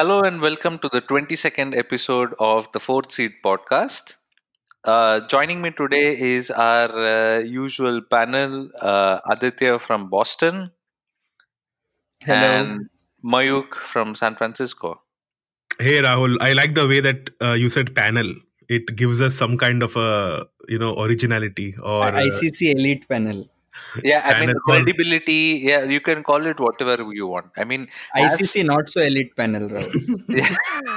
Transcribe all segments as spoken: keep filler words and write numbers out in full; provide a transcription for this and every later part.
Hello and welcome to the twenty-second episode of the Fourth Seat podcast. Uh, joining me today is our uh, usual panel, uh, Aditya from Boston Hello. and Mayuk from San Francisco. Hey Rahul, I like the way that uh, you said panel. It gives us some kind of a you know originality or I- uh, ICC Elite Panel. Yeah, I mean, panel or credibility, yeah, you can call it whatever you want. I mean, as. I C C Not So Elite Panel, Rahul. Yeah.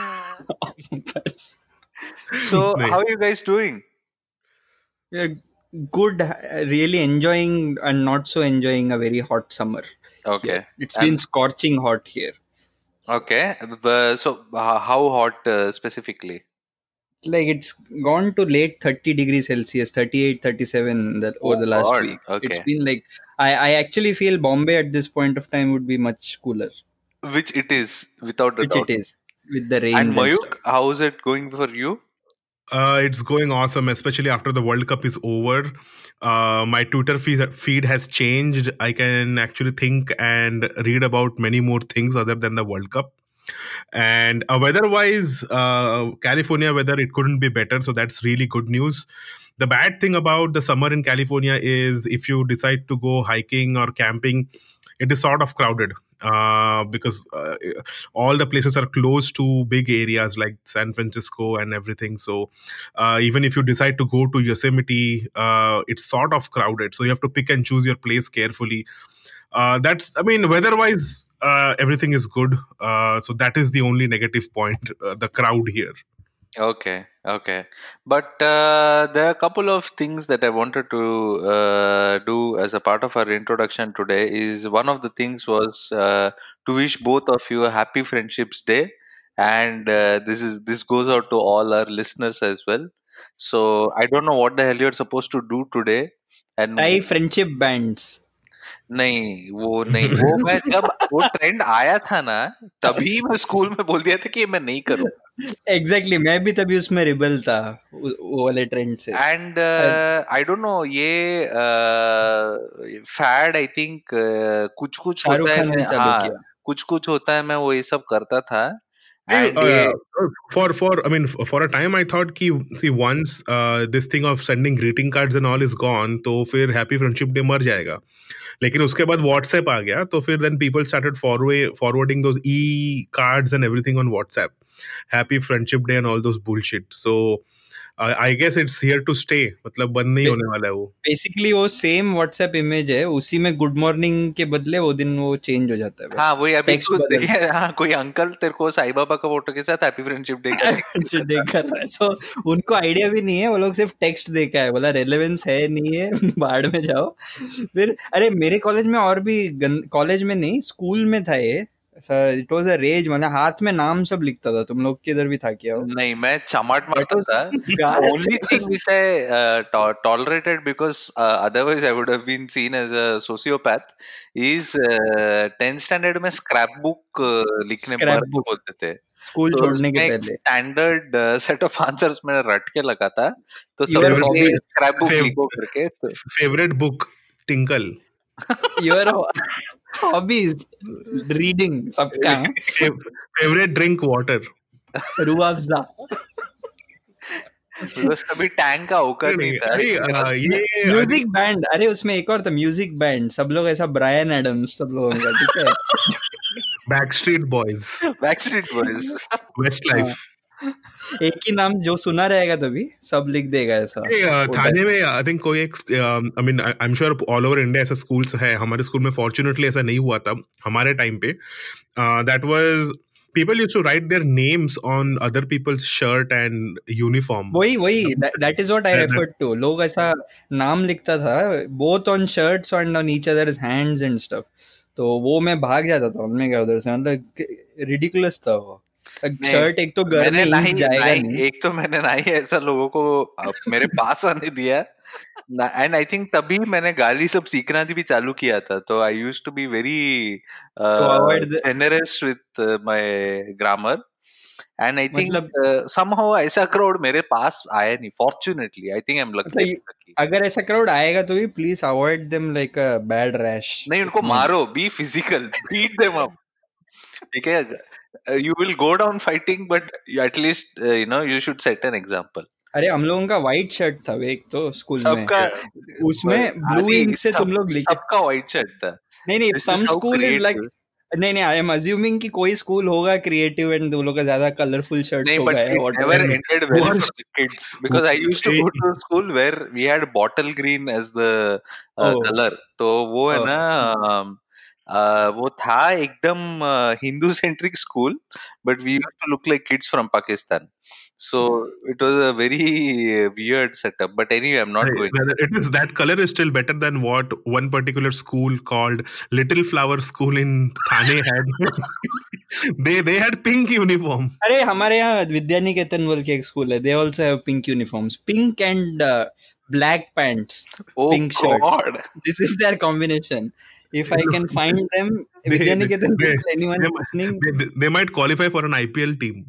So, Nahi. how are you guys doing? We are good, uh, really enjoying and not so enjoying a very hot summer. Okay. Here. It's And- been scorching hot here. Okay. Uh, so, uh, how hot uh, specifically? Like it's gone to late thirty degrees Celsius, thirty-eight, thirty-seven that over Oh, the last God. week. Okay. It's been like, I, I actually feel Bombay at this point of time would be much cooler. Which it is, without a Which doubt. it is with the rain. And And Mayuk, stuff. how is it going for you? Uh, it's going awesome, especially after the World Cup is over. Uh, my Twitter feed, feed has changed. I can actually think and read about many more things other than the World Cup. And uh, weather-wise, uh, California weather, it couldn't be better. So that's really good news. The bad thing about the summer in California is if you decide to go hiking or camping, it is sort of crowded uh, because uh, all the places are close to big areas like San Francisco and everything. So uh, even if you decide to go to Yosemite, uh, it's sort of crowded. So you have to pick and choose your place carefully. Uh, that's, I mean, weather-wise, uh, everything is good. Uh, so that is the only negative point, uh, the crowd here. Okay, okay. But uh, there are a couple of things that I wanted to uh, do as a part of our introduction today. Is one of the things was uh, to wish both of you a happy Friendships Day, and uh, this is this goes out to all our listeners as well. So I don't know what the hell you're supposed to do today, and Thai friendship bands. नहीं वो नहीं वो मैं जब वो trend आया था ना तभी मैं स्कूल में बोल दिया था कि मैं नहीं करूँगा. एग्जैक्टली exactly, मैं भी तभी उसमें रिबल था वो वाले ट्रेंड से. एंड आई डोंट नो ये फैड आई थिंक कुछ कुछ शाहरुख होता है खान ने मैं- चालू हाँ किया. कुछ कुछ होता है मैं वो ये सब करता था. Hey, And uh, ये for for I mean f- for a time I thought कि see once uh, this thing of sending greeting cards and all is gone तो फिर happy friendship day मर जाएगा. लेकिन उसके बाद WhatsApp आ गया तो फिर then people started forward forwarding those e cards and everything on WhatsApp. Happy friendship day and all those bullshit. So uh, I guess it's here to stay. मतलब बंद नहीं Ba- होने वाला है वो. बेसिकली वो सेम व्हाट्सएप इमेज है, उसी में गुड मॉर्निंग के बदले वो दिन वो चेंज हो जाता है. हाँ वही अभी Text तू बदल- देखिए हाँ कोई अंकल तेरे को साईं बाबा का फोटो के साथ हैप्पी फ्रेंडशिप डे का देख कर रहा है. So, उनको आइडिया भी नहीं है, वो लोग सिर्फ टेक्स्ट देखा है, बोला रेलेवेंस है नहीं है बाढ़ में जाओ. फिर अरे मेरे कॉलेज में और भी कॉलेज में नहीं स्कूल में था ये. इट वाज अ रेज, मतलब हाथ में नाम सब लिखता था. तुम लोग के इधर भी था क्या वो? नहीं मैं चमाट मारता was- था. God, Only that thing was- which I uh, to- tolerated because uh, otherwise I would have been seen as a sociopath is uh, tenth standard में scrap book uh, लिखने Scrap पर book. बोलते थे. School तो छोड़ने के उसमें एक पहले. स्टैंडर्ड सेट ऑफ आंसर्स मैंने रट के लगा था तो Your सब hobbies. स्क्रैप बुक Fav- लिखो करके तो Favorite book Tinkle. Your hobbies, reading, सबका. Fav- Favorite drink water. Rooh Afza. because कभी टैंक का औकात नहीं था. अरे, uh, ये म्यूजिक बैंड, अरे उसमें एक और था म्यूजिक बैंड, सब लोग ऐसा ब्रायन एडम्स सब लोगों का, ठीक है. Backstreet Boys. Backstreet Boys. Westlife. एक ही नाम जो सुना रहेगा तभी सब लिख देगा ऐसा. Hey, uh, वो थाने में आई थिंक कोई एक I mean I am sure all over India ऐसा स्कूल्स है. हमारे स्कूल में फॉर्चुनेटली ऐसा नहीं हुआ था हमारे टाइम पे. That was people used to write their names on other people's shirt and uniform. वही वही that is what I That- referred to. लोग ऐसा नाम लिखता था both on shirts and on each others hands and stuff. तो वो मैं भाग जाता था उनमें क्या उधर से, मतलब रिडिकुलस था वो. शर्ट एक तो घर में मैंने ईज नहीं, जाएगा नहीं, नहीं. एक तो मैंने ना ही ऐसा लोगों को अ, मेरे पास आने दिया एंड आई थिंक तभी मैंने गाली सब सीखना भी चालू किया था. तो I use to be very avoid the- generous with my grammar and I think मतलब- समहाउ ऐसा क्राउड मेरे पास आया नहीं. Fortunately I think I am मतलब लकी. अगर ऐसा क्राउड आएगा तो भी please avoid them like a bad rash. नहीं उनको मारो, be physical, beat them up. ठीक है uh, you will go down fighting, but you- at least uh, you know you should set an example. अरे हम लोगों का व्हाइट शर्ट था वे, एक तो स्कूल में सबका Yeah. उसमें ब्लू आदि इंक से सब तुम लोग लिखे. सबका व्हाइट शर्ट था. नहीं नहीं, This some is how school is like, creative. नहीं नहीं, आई एम अज्यूमिंग कि कोई स्कूल होगा क्रिएटिव एंड वो लोग का ज्यादा कलरफुल शर्ट्स नहीं, होगा but या it what never ever. ended well for Worst. the kids because I used to go to a school where we had bottle green as the uh, Oh. color. तो वो है Oh. ना um, uh, वो था एकदम Hindu centric school, but we used to look like kids from Pakistan. So it was a very uh, weird setup. But anyway, I'm not Hey, going. that- It is that color is still better than what one particular school called Little Flower School in Thane had. they they had pink uniform. अरे हमारे यहाँ विद्यानिकेतन बोल के एक school है, they also have pink uniforms, pink and black pants, Oh pink shirts. God! This is their combination. If I can find them, They, they, Vidyaniketan they, people, anyone they, listening, they, they might qualify for an I P L team.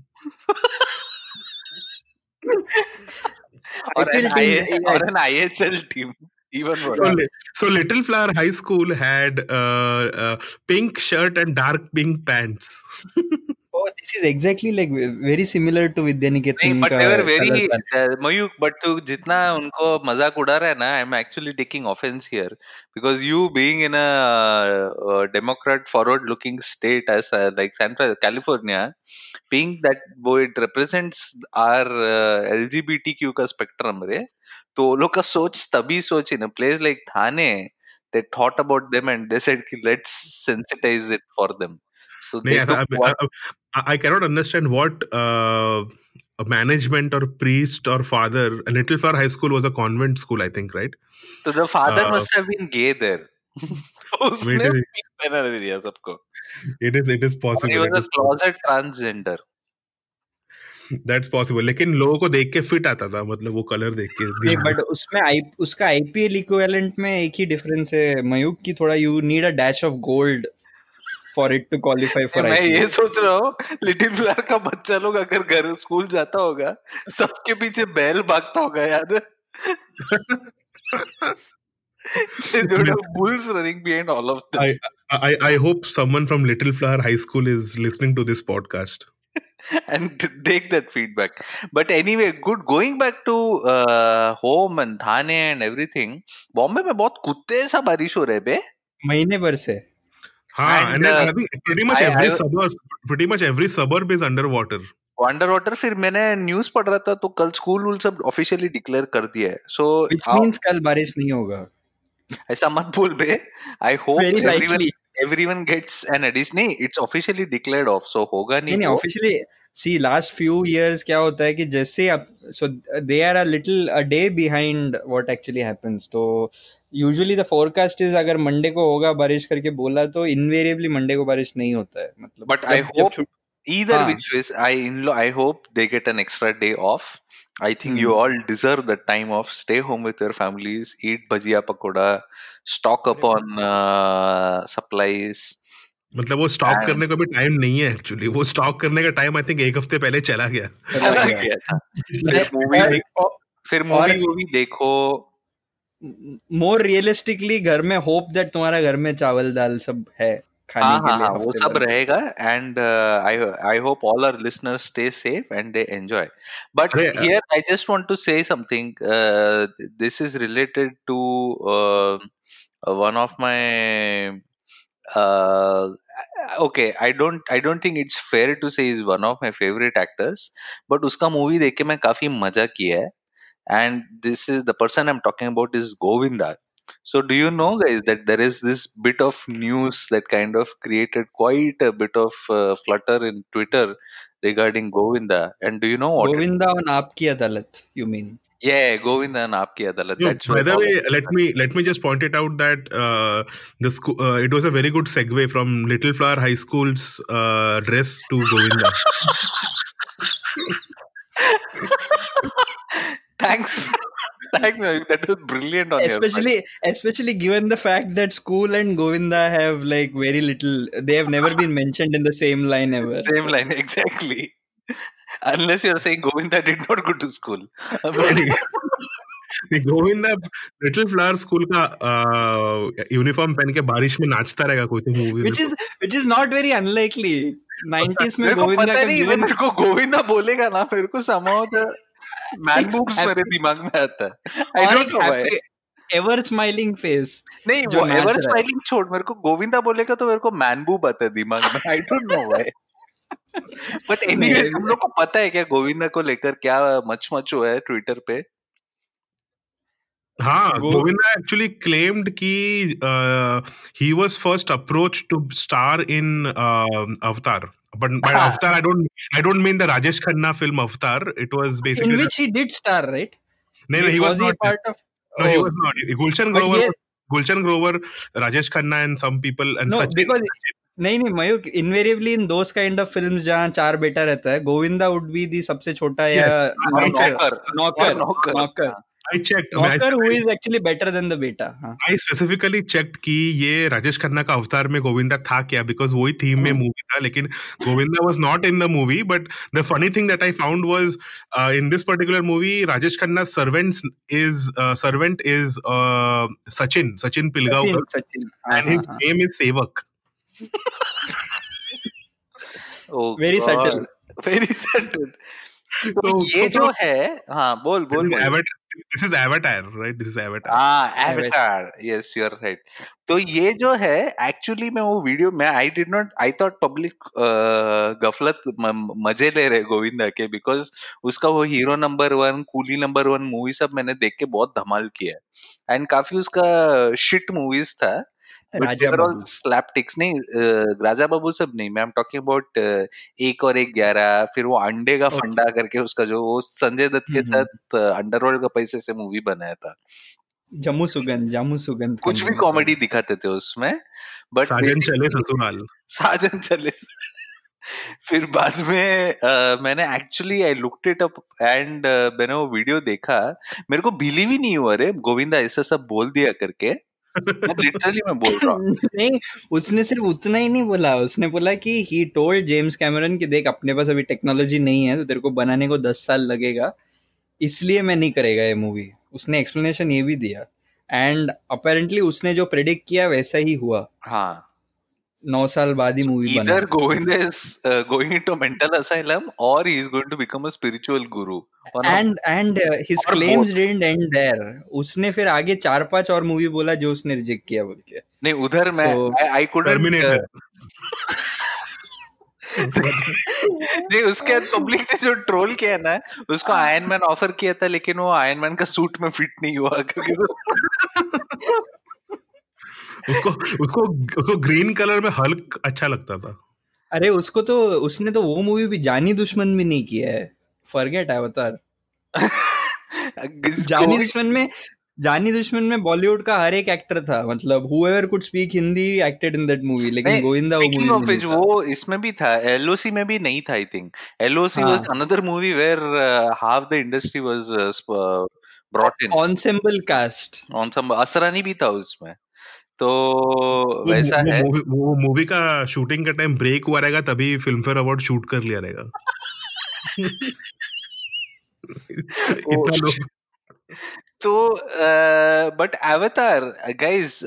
Or I P L an, team, I- yeah. or an I H L team. Even worse. So, li- so Little Flower High School had uh, uh, pink shirt and dark pink pants. Oh, this is exactly like very similar to नहीं, Vidyaniketan but का they were color very palette. uh, Mayuk, but तू जितना उनको मजाक उड़ा रहा है ना, I'm actually taking offense here because you being in a uh, Democrat forward-looking state as uh, like San Francisco, California, being that वो it represents our uh, L G B T Q का spectrum रे, तो वो लोग का सोच तभी सोच in a place like Thane, they thought about them and they said कि let's sensitize it for them. So नहीं, they ऐसा- took I, what I, I cannot understand what uh, a management or priest or father. Little Flower High School was a convent school, I think, right? तो the father Uh, must have been gay there. तो उसने It is, pink पहना दिया सबको. it is, it is और he possible. was It a is possible. closet transgender. That's possible. लेकिन लोगों को देख के फिट आता था, मतलब वो कलर देख के. नहीं, बट उसमें आई उसका आईपीएल इक्विवेलेंट में एक ही डिफरेंस है मयूक की, थोड़ा you need a dash of gold for it to qualify for मैं ये आईपीएल. सोच रहा हूँ लिटिल फ्लावर का बच्चा लोग अगर घर स्कूल जाता होगा, सबके पीछे बैल भागता होगा, याद है? They would have bulls running behind all of them. I, I, I hope someone from Little Flower High School is listening to this podcast. And to take that feedback. But anyway, good. Going back to uh, home and Thane and everything, Bombay में बहुत कुत्ते सा बारिश हो रहे बे. महीने भर से. हाँ, And, and then uh, I think pretty much I- every I- suburb, pretty much every suburb is underwater. Under water. फिर मैंने न्यूज पढ़ रहा था तो कल स्कूल वूल सब ऑफिशियली डिक्लेयर कर दिया है. सो Which means कल बारिश नहीं होगा. ऐसा मत बोल बे. I hope Very everyone likely. everyone gets an addition. नहीं, it's officially declared off, so होगा नहीं नहीं नहीं, वो. Officially see last few years क्या होता है कि जैसे अब so they are a little a day behind what actually happens. तो यूजुअली द फोरकास्ट इज अगर मंडे को होगा बारिश करके बोला तो इनवेरिएबली मंडे को बारिश नहीं होता है. मतलब But I जब- जब hope छु- either हाँ. which ways, I in I hope they get an extra day off. I think you Hmm. all deserve that time off. Stay home with your families. Eat bhajia pakoda. Stock up on uh, supplies. मतलब वो stock And- करने का भी time नहीं है actually. वो stock करने का टाइम आई थिंक एक हफ्ते पहले चला गया. चला चला गया. गया था. मैं- फिर मूवी और- देख- फिर मूवी वूवी देखो. मोर रियलिस्टिकली घर में होप दैट तुम्हारा घर में चावल दाल सब है खाने हाँ के हाँ लिए हाँ वो हफ्ते सब भर. रहेगा. And I I hope all our listeners stay safe and they enjoy. But अरे, here I just want to say something. This is related to one of my uh okay, i don't i don't think it's fair to say he's one of my favorite actors, but uska movie dekh ke main काफी मजा किया है. And this is the person I'm talking about is Govinda. So do you know guys that there is this bit of news that kind of created quite a bit of uh, flutter in Twitter regarding Govinda? And do you know what it- Govinda और Aap Ki Adalat you mean. yeah, Govinda and Aapki Adalat. No, That's by what the all way, of- let me let me just point it out that uh, the sco- uh, it was a very good segue from Little Flower High School's uh, dress to Govinda. Thanks. Thanks, Mavik. That was brilliant on your part. especially especially given the fact that school and Govinda have like very little, they have never been mentioned in the same line ever. Same So- line, exactly. Unless you're saying Govinda did not go to school. But- Govinda little flower school का uniform पहन के बारिश में नाचता रहेगा कोई तो movie में. which is which is not very unlikely. Nineties में मेरे को गोविंदा पता का नहीं, given मेरे को गोविंदा बोलेगा ना, मेरे को somehow the man It's boobs happy- मेरे दिमाग में आता है. I और don't एक know why. happy, ever smiling face. नहीं, जो वो नाच एवर रहा है. स्माइलिंग छोड़, मेरे को गोविंदा बोलेगा तो मेरे को मैन बूब आता है दिमाग में. I don't know why. But anyway, नहीं, तुम लोग को पता है क्या गोविंदा को लेकर क्या मच मच हुआ है ट्विटर पे? हाँ, गो- गोविंदा actually claimed कि uh, he was first approached to star in uh, Avatar. But by हाँ. Avatar, I don't I don't mean the Rajesh Khanna film Avatar. It was basically in the- which he did star, right? no, no, he was, was he not. a part of? No, he Oh. was not. Gulshan But Grover, he- was- Gulshan Grover, Rajesh Khanna, and some people and No, Sachin. because नहीं नहीं Mayuk, invariably in those kind of films जहाँ चार बेटा रहता है, Govinda would be the सबसे छोटा या Yes, और नौकर नौकर नौकर और नौकर. नौकर हाँ. I checked. I, mean, I, नौकर who is actually better than the बेटा. हाँ. I specifically checked कि ये राजेश खन्ना का अवतार में गोविंदा था क्या, because वही थीम में मूवी था, लेकिन Govinda was not in the movie. But the funny thing that I found was uh, in this particular movie, Rajesh Khanna's servants is uh, servant is uh, Sachin Sachin Pilgaonkar, Sachin Sachin हाँ, and his हाँ, name is Sevak. Oh Very God. subtle. Very subtle. तो So, ये so जो है, हाँ बोल बोल this is बोल. Avatar. This is Avatar, right? This is Avatar. हाँ, Avatar. Yes, you are right. तो ये जो है एक्चुअली मैं वो वीडियो में I did not I thought public गफलत म- मजे ले रहे गोविंदा के, बिकॉज उसका वो hero number one, coolie number one movie सब मैंने देख के बहुत धमाल किया है, एंड काफी उसका शिट मूवीज था. राजा बाबू. स्लैपटिक्स नहीं, अ, राजा बाबू सब नहीं, मैं एम टॉकिंग अबाउट एक और एक ग्यारह, फिर वो अंडे का Okay. फंडा करके उसका जो वो संजय दत्त के हम्म, साथ अंडरवर्ल्ड का पैसे से मूवी बनाया था. जम्मू सुगंध जामू सुगंध कुछ भी कंपनी कॉमेडी दिखाते थे उसमें, बट साजन चले ससुराल. साजन चले. फिर बाद में uh, मैंने actually I looked it up and मैंने वो वीडियो देखा, मेरे को बिलीव ही नहीं हुआ रे गोविंदा ऐसा सब बोल दिया करके. लिटरली मैं बोल रहा हूँ. नहीं, उसने सिर्फ उतना ही नहीं बोला, उसने बोला कि ही टोल्ड जेम्स कैमरन कि देख अपने पास अभी टेक्नोलॉजी नहीं है तो तेरे को बनाने को दस साल लगेगा, इसलिए मैं नहीं करेगा ये मूवी. उसने एक्सप्लेनेशन ये भी दिया, एंड अपेरेंटली उसने जो प्रेडिक्ट किया वैसा ही हुआ. हाँ, नौ साल बाद ही मूवी बना. either Govinda is uh, going into mental asylum or he is going to become a spiritual guru. One of- and and his Or claims both. Didn't and there. उसने फिर आगे चार पांच और मूवी बोला जो उसने रिजेक्ट किया बोल के. नहीं उधर मैं So, आई कुडंट टर्मिनेटर. नहीं, उसके बाद पब्लिक ने जो ट्रोल किया ना, उसको आयरन मैन ऑफर किया था, लेकिन वो आयरन मैन का सूट में फिट नहीं हुआ क्योंकि उसको उसको उसको ग्रीन कलर में हल्क अच्छा लगता था. अरे उसको तो उसने तो वो मूवी भी जानी दुश्मन भी नहीं किया है. फॉरगेट अवतार. जानी दुश्मन में जानी दुश्मन में बॉलीवुड का हर एक एक्टर था, मतलब whoever could speak Hindi acted in that movie, लेकिन गोविंदा वो Speaking of मूवी which, वो इसमें भी था, एलओसी में भी नहीं था. आई थिंक एलओसी हाँ. Was another movie where half the industry was brought in ensemble cast. On some. Asrani भी था उसमें, तो वो वैसा वो है. मूवी वो मूवी का शूटिंग का टाइम ब्रेक हुआ रहेगा, तभी फिल्म फेयर अवार्ड शूट कर लिया रहेगा. इतना लोग. तो but Avatar guys,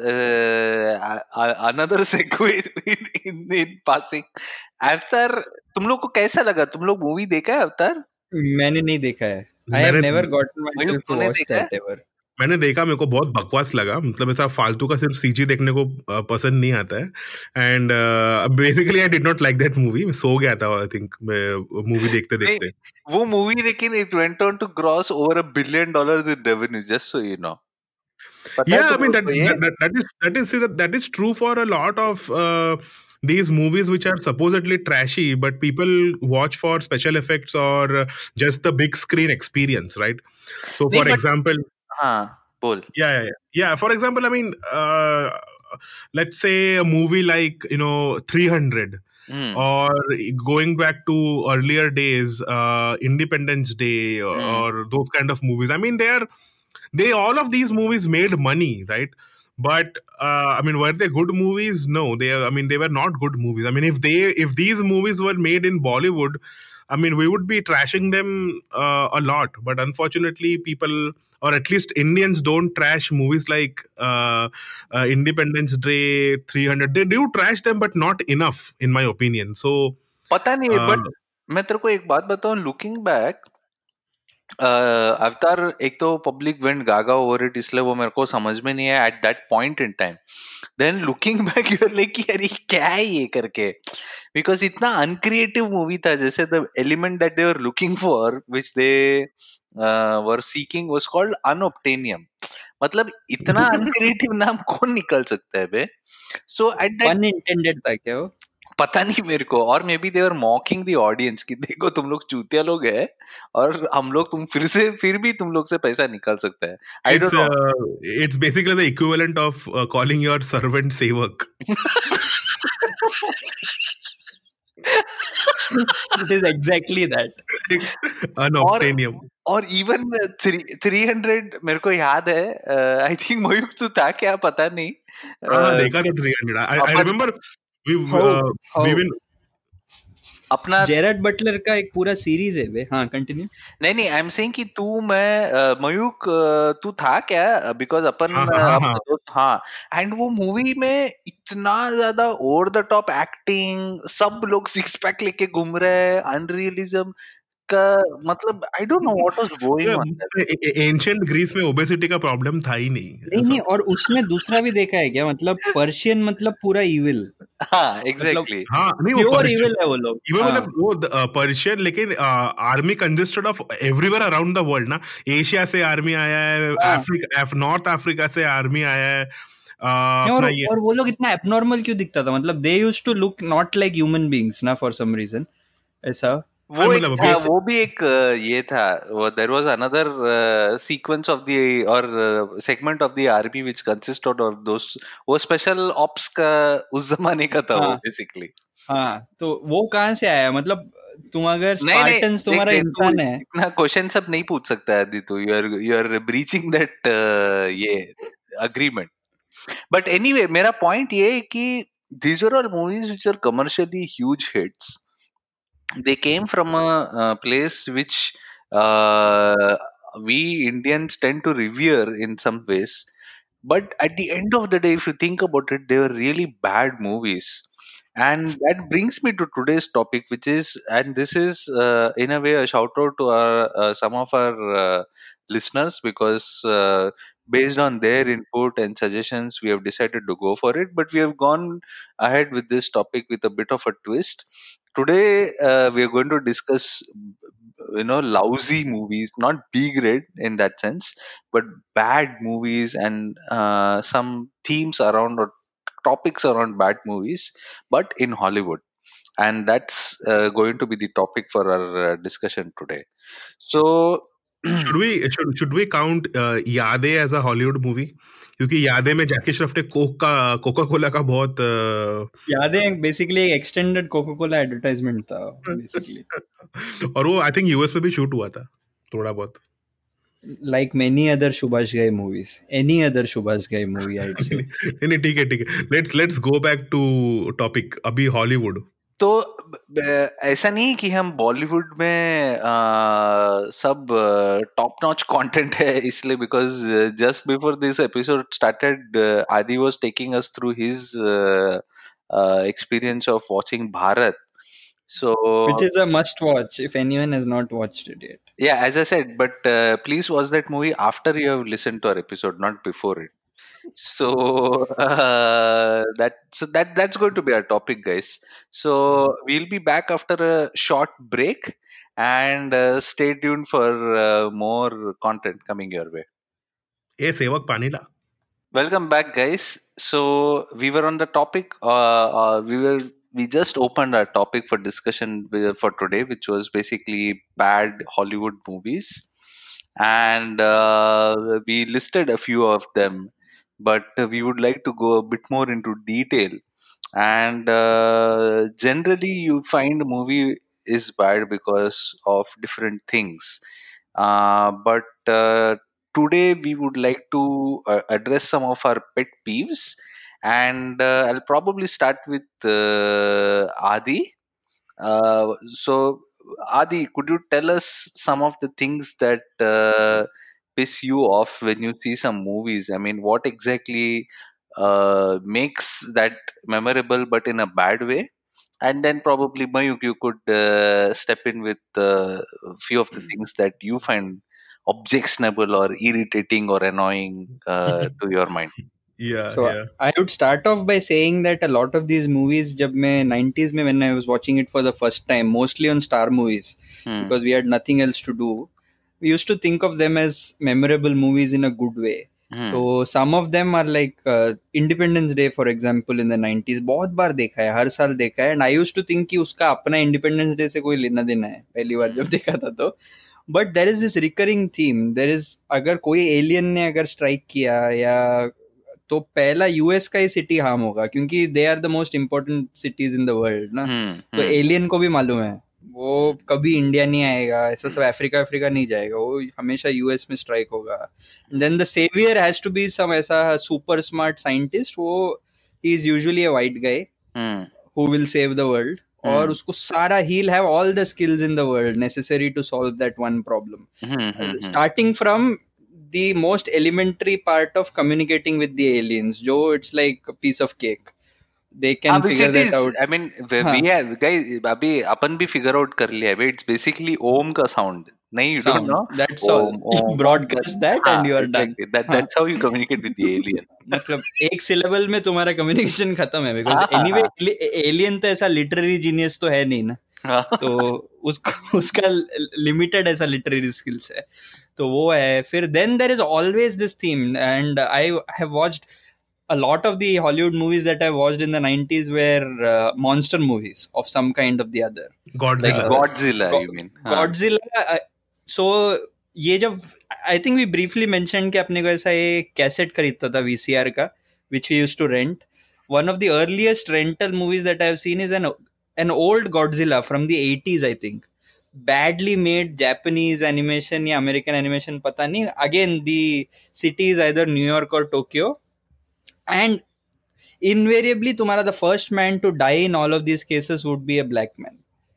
another segue in in passing. Avatar तुम लोग को कैसा लगा? तुम लोग मूवी देखा है अवतार? मैंने नहीं देखा है. I have मैंने- never gotten myself to तूने watch देखा that ever. मैंने देखा, मेरे को बहुत बकवास लगा. मतलब ऐसा फालतू का सिर्फ सीजी देखने को अ, पसंद नहीं आता है. And basically I did not like that movie. मैं सो गया था आई थिंक मूवी देखते देखते. वो मूवी लेकिन it went on to cross over a billion dollars in revenue, just so you know. Yeah, I mean that that, that, that is that is that, that is true for a lot of uh, these movies which are supposedly trashy, but people watch for special effects or uh, just the big screen experience, right? So, नहीं, for but- example, हाँ बोल. yeah, yeah, yeah, yeah. For example, I mean, uh, let's say a movie like you know three hundred. Hmm. Or going back to earlier days, uh, Independence Day or, Hmm. or those kind of movies. I mean, they are they all of these movies made money, right? But uh, I mean, were they good movies? No, they. I mean, they were not good movies. I mean, if they if these movies were made in Bollywood, I mean, we would be trashing them uh, a lot, but unfortunately, people, or at least Indians, don't trash movies like uh, uh, Independence Day, three hundred. They do trash them, but not enough, in my opinion. So, पता नहीं, uh, but मैं तेरे को एक बात बताऊं, looking back, Avatar एक तो public went gaga over it, इसलिए वो मेरे को समझ में नहीं आया at that point in time. Then looking back you are like कि अरे क्या है ये करके, बिकॉज इतना अनक्रिएटिव मूवी था. जैसे the element that they were looking for which they were seeking was called unobtanium. मतलब इतना अनक्रिएटिव नाम कौन निकल सकता है बे. So at that, pun intended था क्या वो? पता नहीं मेरे को. और maybe they are mocking the audience कि देखो तुम लोग चूतिया लोग है और हम लोग तुम फिर से फिर भी तुम लोग से पैसा निकाल सकता है. I it's don't know. uh, it's basically the equivalent of uh, calling your servant sevak. It is exactly that. Unobtainium. और इवन थ्री थ्री हंड्रेड मेरे को याद है. आई थिंक मयूख तू था क्या पता नहीं. हाँ, uh, देखा था three hundred. I, I अपन remember we How? uh, How? we been अपना जेरड बटलर का एक पूरा सीरीज है बे. हाँ, कंटिन्यू. नहीं नहीं, आई एम सेइंग कि तू मैं अ, मयूख अ, तू था क्या, बिकॉज अपन हाँ अ, हाँ हाँ अपने हाँ. दोस्त. हाँ. एंड वो मूवी में इतना ज्यादा ओवर द टॉप एक्टिंग, सब लोग सिक्स पैक लेके घूम रहे हैं, अनरियलिज्म का. मतलब I don't know what was going on there. Ancient Greece में ओबेसिटी का प्रॉब्लम था ही नहीं नहीं ऐसा. नहीं, और उसमें दूसरा भी देखा है क्या? मतलब पर्शियन, मतलब पूरा इविल, हाँ मतलब एग्जैक्टली. हाँ नहीं, वो प्योर पर्शियन इविल है वो लोग. इवन हाँ मतलब वो पर्शियन, लेकिन army consisted of everywhere around the world ना. एशिया से आर्मी आया है, हाँ. अफ्रीका नॉर्थ अफ्रीका से आर्मी आया है, अ, नहीं, और अपना ये. और वो लोग इतना एबनॉर्मल क्यों दिखता था? मतलब they used to look not like human beings ना, फॉर सम रीजन ऐसा. हाँ वो एक मतलब था, अभी जैसे वो भी एक अ, ये था. There was another sequence of the और segment of the army which consisted of those. वो स्पेशल ऑप्स का उस जमाने का था वो हाँ बेसिकली. हाँ, तो वो कहाँ से आया? मतलब तुम अगर नहीं नहीं, स्पार्टन्स देख तुम्हारा देख तू इंसान है. इतना क्वेश्चन सब नहीं पूछ सकता है आदि. तू you are you are breaching that ये अग्रीमेंट. बट एनीवे, मेरा पॉइंट ये है कि these are all movies which are commercially huge hits. They came from a, uh place which uh, we Indians tend to revere in some ways. But at the end of the day, if you think about it, they were really bad movies. And that brings me to today's topic, which is, and this is uh, in a way a shout out to our, uh, some of our uh, listeners, because uh, based on their input and suggestions, we have decided to go for it. But we have gone ahead with this topic with a bit of a twist. Today, uh, we are going to discuss, you know, lousy movies, not B grade in that sense, but bad movies, and uh, some themes around or topics around bad movies, but in Hollywood. And that's uh, going to be the topic for our uh, discussion today. So, should we should should we count uh, यादें as a Hollywood movie? क्योंकि यादें में जैकी श्रॉफ ने Coke का Coca Cola का बहुत uh, Yaadein basically एक extended Coca Cola advertisement था बेसिकली. और वो आई थिंक यूएस में भी शूट हुआ था थोड़ा बहुत. Like many other Subhash Ghai movies, any other Subhash Ghai movie, I'd say. नहीं नहीं, ठीक है ठीक है. Let's let's go back to topic. अभी हॉलीवुड. तो ब- ब- ऐसा नहीं कि हम बॉलीवुड में आ, सब टॉप नॉच कंटेंट है इसलिए, because just before this episode started Adi was taking us through his experience of watching Bharat. So, Which is a must watch if anyone has not watched it yet. yeah, as I said, but uh, please watch that movie after you have listened to our episode, not before it. So uh, that so that that's going to be our topic, guys. So we'll be back after a short break, and uh, stay tuned for uh, more content coming your way. ए सेवक पानी ला. Welcome back, guys. So we were on the topic. Uh, uh, we were we just opened our topic for discussion with- for today, which was basically bad Hollywood movies, and uh, we listed a few of them, but uh, we would like to go a bit more into detail. And uh, generally, you find a movie is bad because of different things. Uh, but uh, today we would like to uh, address some of our pet peeves, and uh, I'll probably start with uh, Adi. Uh, so, Adi, could you tell us some of the things that uh, piss you off when you see some movies? I mean, what exactly uh, makes that memorable, but in a bad way? And then probably Mayuk, you could uh, step in with uh, a few of the things that you find objectionable or irritating or annoying uh, to your mind. Yeah, So yeah. I would start off by saying that a lot of these movies, जब मैं nineties में when I was watching it for the first time, mostly on Star Movies, Hmm. because we had nothing else to do, we used to think of them as memorable movies in a good way. Hmm. तो some of them are like uh, Independence Day, for example, in the nineties. बहुत बार देखा है, हर साल देखा है, and I used to think कि उसका अपना Independence Day से कोई लेना देना है पहली बार जब देखा था तो. But there is this recurring theme. There is, अगर कोई alien ने अगर strike किया या तो पहला यूएस का ही सिटी हार्म होगा, क्योंकि they are the most important cities in the world ना. Hmm. तो Hmm. एलियन को भी मालूम है वो कभी इंडिया नहीं आएगा, ऐसा सब अफ्रीका अफ्रीका नहीं जाएगा, वो हमेशा यूएस में स्ट्राइक होगा. Then the saviour has to be some ऐसा सुपर स्मार्ट साइंटिस्ट, वो ही is usually a white guy Hmm. Who will save the world, और उसको सारा ही have all the skills in the world necessary to solve that one problem, Hmm. Hmm. starting from the most elementary part of communicating with the aliens, jo it's like a piece of cake, they can हाँ, which figure it that is. out. I mean, we हाँ. we have guys. अभी अपन भी figure out कर लिया है. It's basically ओम का sound. नहीं, you don't Sound, know. that's all. Om Om Broadcast that हाँ, and you are done. exactly. That हाँ. that's how you communicate with the alien. मतलब एक syllable में तुम्हारा communication खत्म है, because हाँ, हाँ, anyway हाँ. alien तो ऐसा literary genius तो है नहीं ना, हाँ. तो उसको उसका limited ऐसा literary skills है, तो वो है. फिर then there is always this theme, and I have watched a lot of the Hollywood movies that I watched in the nineties were uh, monster movies of some kind of the other. Godzilla. Like Godzilla, Go- you mean? हाँ. Godzilla. uh, so ये जब I think we briefly mention कि अपने को ऐसा ये cassette खरीदता था वीसीआर का, which we used to rent. One of the earliest rental movies that I have seen is an an old Godzilla from the eighties, I think. Badly made Japanese animation या American animation पता नहीं. Again, the city is either New York or Tokyo. And invariably तुम्हारा the first man to die in all of these cases would be a black man.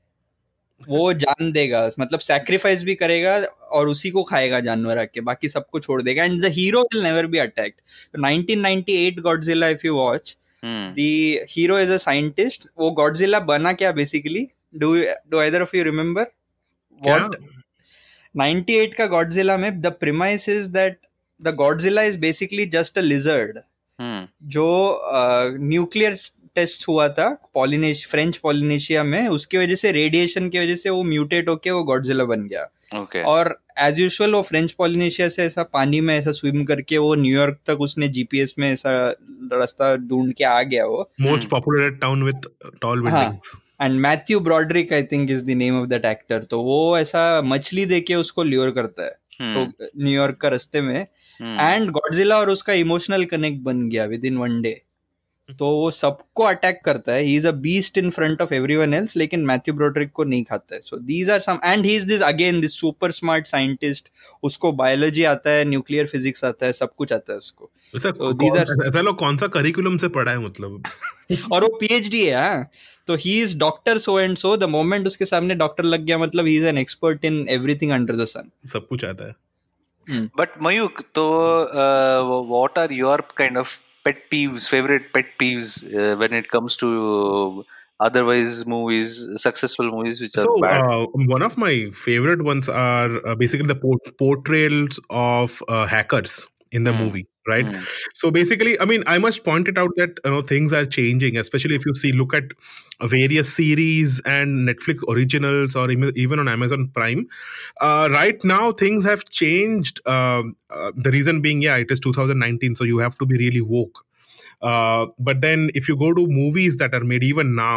वो जान देगा, मतलब sacrifice भी करेगा और उसी को खाएगा जानवर आके, बाकी सबको छोड़ देगा. And the hero will never be attacked. Nineteen ninety eight Godzilla, if you watch, Hmm. The hero is a scientist. वो गॉडजिला बना क्या basically, do do either of you remember what? Ninety eight का Godzilla में the premise is that the Godzilla is basically just a lizard Hmm. जो nuclear test हुआ था पॉलिनेश French Polynesia में, उसकी वजह से रेडिएशन की वजह से वो म्यूटेट होके वो गॉडजिला बन गया. Okay. और एज यूजुअल वो फ्रेंच पॉलिनेशिया से ऐसा पानी में ऐसा स्विम करके वो न्यूयॉर्क तक उसने जीपीएस में ऐसा रास्ता ढूंढ के आ गया वो. Most populated town with tall buildings. And Matthew Broderick I think is the name of that actor. तो वो ऐसा मछली दे के उसको ल्योर करता है Hmm. तो न्यूयॉर्क का रास्ते में. Hmm. एंड गॉडजिला और उसका इमोशनल कनेक्ट बन गया विद इन वन डे. तो वो सबको अटैक करता है. He is a beast in front of everyone else, लेकिन मैथ्यू ब्रॉडरिक को नहीं खाता है. So these are some, and he is this again this super smart scientist. उसको बायोलॉजी आता है, न्यूक्लियर फिजिक्स आता है, सब कुछ आता है उसको. ऐसा So these कौन- are- ऐसा लोग कौन सा करिकुलम से पढ़ा है मतलब? और वो पीएचडी है. हाँ, तो he is doctor so and so. The moment उसके सामने डॉक्टर लग गया मतलब he is an expert in everything under the sun. सब कुछ आता है. But Mayuk, so uh, what are your kind of pet peeves, favorite pet peeves uh, when it comes to otherwise movies, successful movies which are So bad? uh, one of my favorite ones are uh, basically the port- portrayals of uh, hackers in the Hmm. movie, right? Hmm. So basically, I mean, I must point it out that you know things are changing, especially if you see look at various series and Netflix originals or em- even on Amazon Prime. Uh, right now, things have changed. Um uh, the reason being, yeah, it is two thousand nineteen, so you have to be really woke. Uh, but then if you go to movies that are made even now,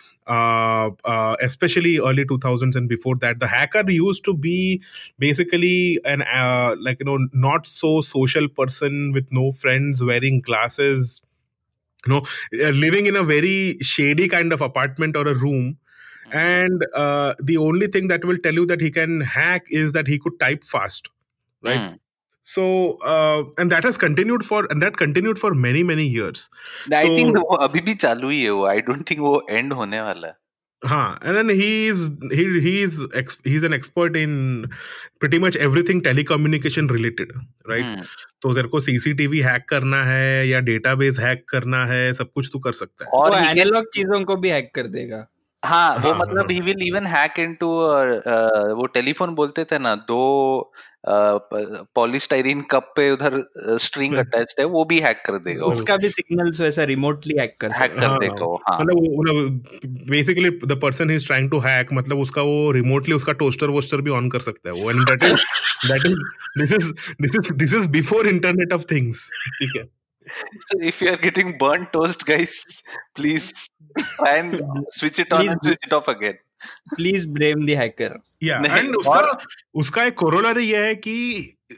uh, uh, especially early two thousands and before that, the hacker used to be basically an uh, like you know not so social person with no friends, wearing glasses, you know, uh, living in a very shady kind of apartment or a room. And uh, the only thing that will tell you that he can hack is that he could type fast, right? Hmm. So uh, and that has continued for and that continued for many many years. I So- think वो अभी भी चालू ही है वो. I don't think वो end होने वाला है. हाँ, and then he is he he is ex, he's an expert in pretty much everything telecommunication related, right? Hmm तो तेरे को सीसीटीवी हैक करना है या डेटाबेस हैक करना है, सब कुछ तू कर सकता है. वो और he can एनालॉग चीजों को भी हैक कर देगा. हाँ वो हाँ, मतलब हाँ. He will even hack into वो टेलीफोन बोलते थे ना, दो पॉलीस्टाइरीन कप पे उधर स्ट्रिंग अटैच्ड है, वो भी हैक कर देगा, वो उसका भी सिग्नल्स वैसा रिमोटली हैक कर हैक सकता. कर हाँ, देगा वो. हाँ मतलब वो मतलब basically the person he is trying to hack, मतलब उसका वो रिमोटली उसका टोस्टर वोस्टर भी ऑन कर सकता है वो. And that is that is this is this is this is before internet of things. ठीक है. So if you are getting burnt toast, guys, please try and switch it on Please and switch it off again. Please blame the hacker. या नहीं, and उसका और उसका एक corollary ये है कि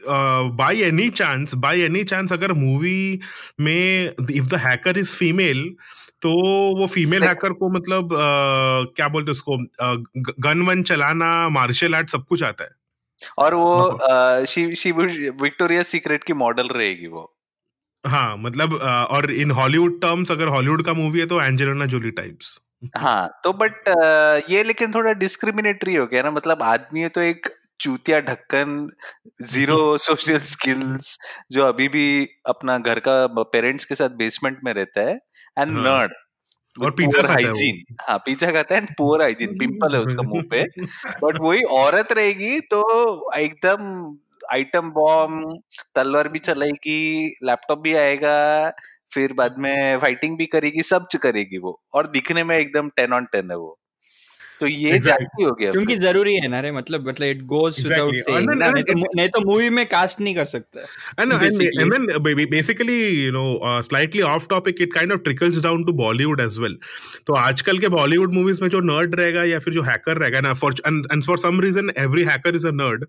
by any chance by any chance अगर मूवी में if the hacker is female, तो वो फीमेल Sex- हैकर को मतलब uh, क्या बोलते हैं उसको, गन वन चलाना, मार्शल आर्ट सब कुछ आता है. और वो मतलब शी शी विक्टोरिया सीक्रेट की मॉडल रहेगी वो. हाँ, मतलब uh, और इन हॉलीवुड टर्म्स अगर हॉलीवुड का मूवी है तो एंजेलिना जोली टाइप्स. हाँ तो बट ये लेकिन थोड़ा डिस्क्रिमिनेटरी हो गया ना, मतलब आदमी है तो एक चूतिया ढक्कन, जीरो सोशल स्किल्स, जो अभी भी अपना घर का पेरेंट्स के साथ बेसमेंट में रहता है, एंड हाँ. नर्ड और पिज्जा पुअर खाता है वो. हाइजीन. हाँ पिज्जा खाता है एंड पुअर हाइजीन, पिंपल है उसका मुंह पे, बट वही औरत रहेगी तो एकदम आइटम बॉम्ब, तलवार भी चलाएगी, लैपटॉप भी आएगा, फिर बाद में फाइटिंग भी करेगी, सब करेगी वो, और दिखने में एकदम टेन ऑन टेन है वो. तो ये Exactly. जाती हो गया क्योंकि फिर. जरूरी है ना रे, मतलब मतलब it goes without Exactly. Saying And then- ना, and नहीं तो then मु- नहीं तो मूवी में कास्ट नहीं कर सकता. And, and, Basically. and then ba- ba- basically, you know, uh, slightly off topic, it kind of trickles down to Bollywood as well. तो आजकल के बॉलीवुड मूवीज में जो नर्ड रहेगा या फिर जो हैकर रहेगा ना, for and for some reason every hacker is a nerd,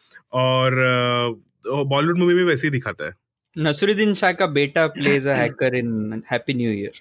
और बॉलीवुड मूवी में वैसे ही दिखाता है. नसरुद्दीन शाह का बेटा plays a hacker in Happy New Year.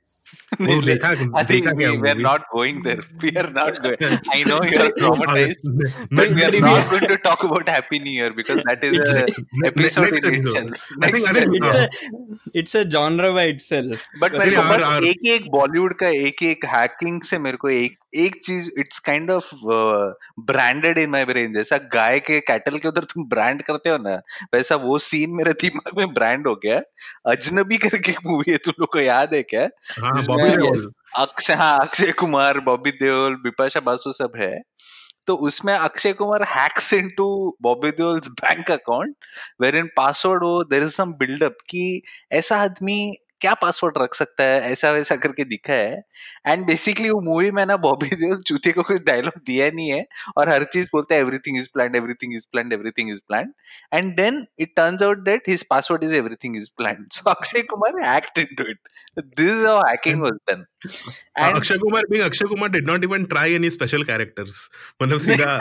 वो देखा I think देखा we क्या we are movie? not going there. We are not going. I know you are traumatized, but मैं we are Trivia. not going to talk about Happy New Year because that is It's a a- episode next in episode. itself. I think- Next I think- episode. It's a it's a genre by itself. But मेरे नहीं, को बस और- और- एक ही एक बॉलीवुड का एक ही एक हैकिंग से मेरे को एक एक चीज, it's kind of branded in my brain. जैसा गाय के कैटल के उधर तुम ब्रांड करते हो ना, वैसा वो सीन मेरे दिमाग में ब्रांड हो गया. अजनबी करके एक मूवी है, तुम लोग को याद है क्या? हाँ, जिसमें बॉबी देओल. अक्षय हाँ अक्षय कुमार, बॉबी देओल, बिपाशा बासु सब है. तो उसमें Akshay Kumar hacks into Bobby Deol's bank account, where in password हो देयर इज सम बिल्डअप कि ऐसा आदमी क्या पासवर्ड रख सकता है, ऐसा वैसा करके दिखा है. एंड बेसिकली वो मूवी में ना बॉबी देओल चूते को कोई डायलॉग दिया नहीं है, और हर चीज बोलता है everything is planned, everything is planned, everything is planned, and then it turns out that his password is everything is planned. So Akshay Kumar hacked into it. This is how hacking was done. And Akshay Kumar being Akshay Kumar did not even try any special characters. मतलब सीधा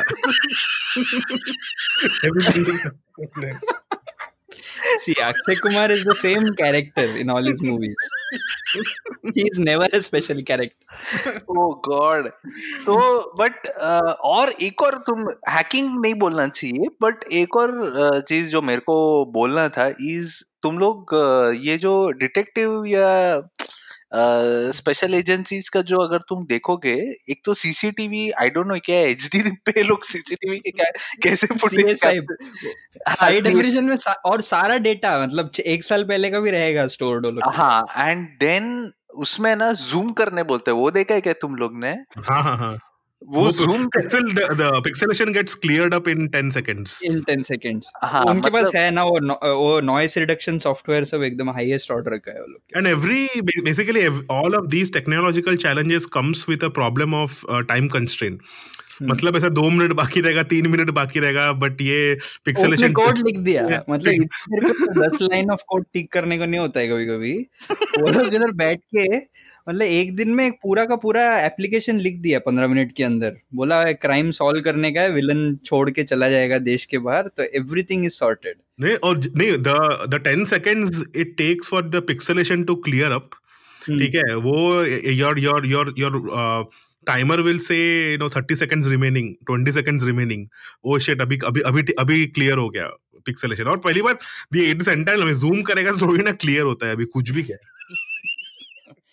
everything. See, Akshay Kumar is the same character in all his movies. He is never a special character. Oh God. तो but और एक और, तुम hacking नहीं बोलना चाहिए, बट एक और uh, चीज जो मेरे को बोलना था इज, तुम लोग uh, ये जो डिटेक्टिव या स्पेशल uh, एजेंसीज का जो अगर तुम देखोगे, एक तो सीसीटीवी, आई डोंट नो क्या एचडी पे लोग सीसीटीवी के क्या कैसे footage C S I high definition में सा, और सारा डेटा मतलब एक साल पहले का भी रहेगा स्टोर्ड हो लोग. हाँ, एंड देन उसमें ना जूम करने बोलते हैं, वो देखा है क्या तुम लोग ने? हाँ हाँ हाँ. वो जूम कर, pixel the, the pixelation gets cleared up in ten seconds. In ten seconds. हाँ, उनके पास मतलब है ना वो no- वो नॉइस रिडक्शन सॉफ्टवेयर सब एकदम हाईएस्ट ऑर्डर का है वो लोग के. And every basically ev- all of these technological challenges comes with a problem of uh, time constraint. मतलब ऐसा दो मिनट बाकी रहेगा, तीन मिनट बाकी रहेगा, बट ये उसने पिक्सेलेशन कोड लिख दिया, मतलब इतने देर को दस लाइन ऑफ कोड टिक करने को नहीं होता है कभी कभी. वो लोग इधर बैठ के मतलब एक दिन में एक पूरा का पूरा एप्लीकेशन लिख दिया पंद्रह मिनट के अंदर. बोला क्राइम सॉल्व करने का है, विलन छोड़ के चला जाएगा देश के बाहर, तो एवरीथिंग इज सॉर्टेड. नहीं, और नहीं, the the ten seconds it takes for the pixelation to clear up. ठीक है, वो your your your your uh, timer will say you know thirty seconds remaining, twenty seconds remaining. Oh shit, अभी अभी अभी अभी क्लियर हो गया pixelation. और पहली बात ये एट सेंटाइल में जूम करेगा तो थोड़ी ना क्लियर होता है अभी कुछ भी क्या.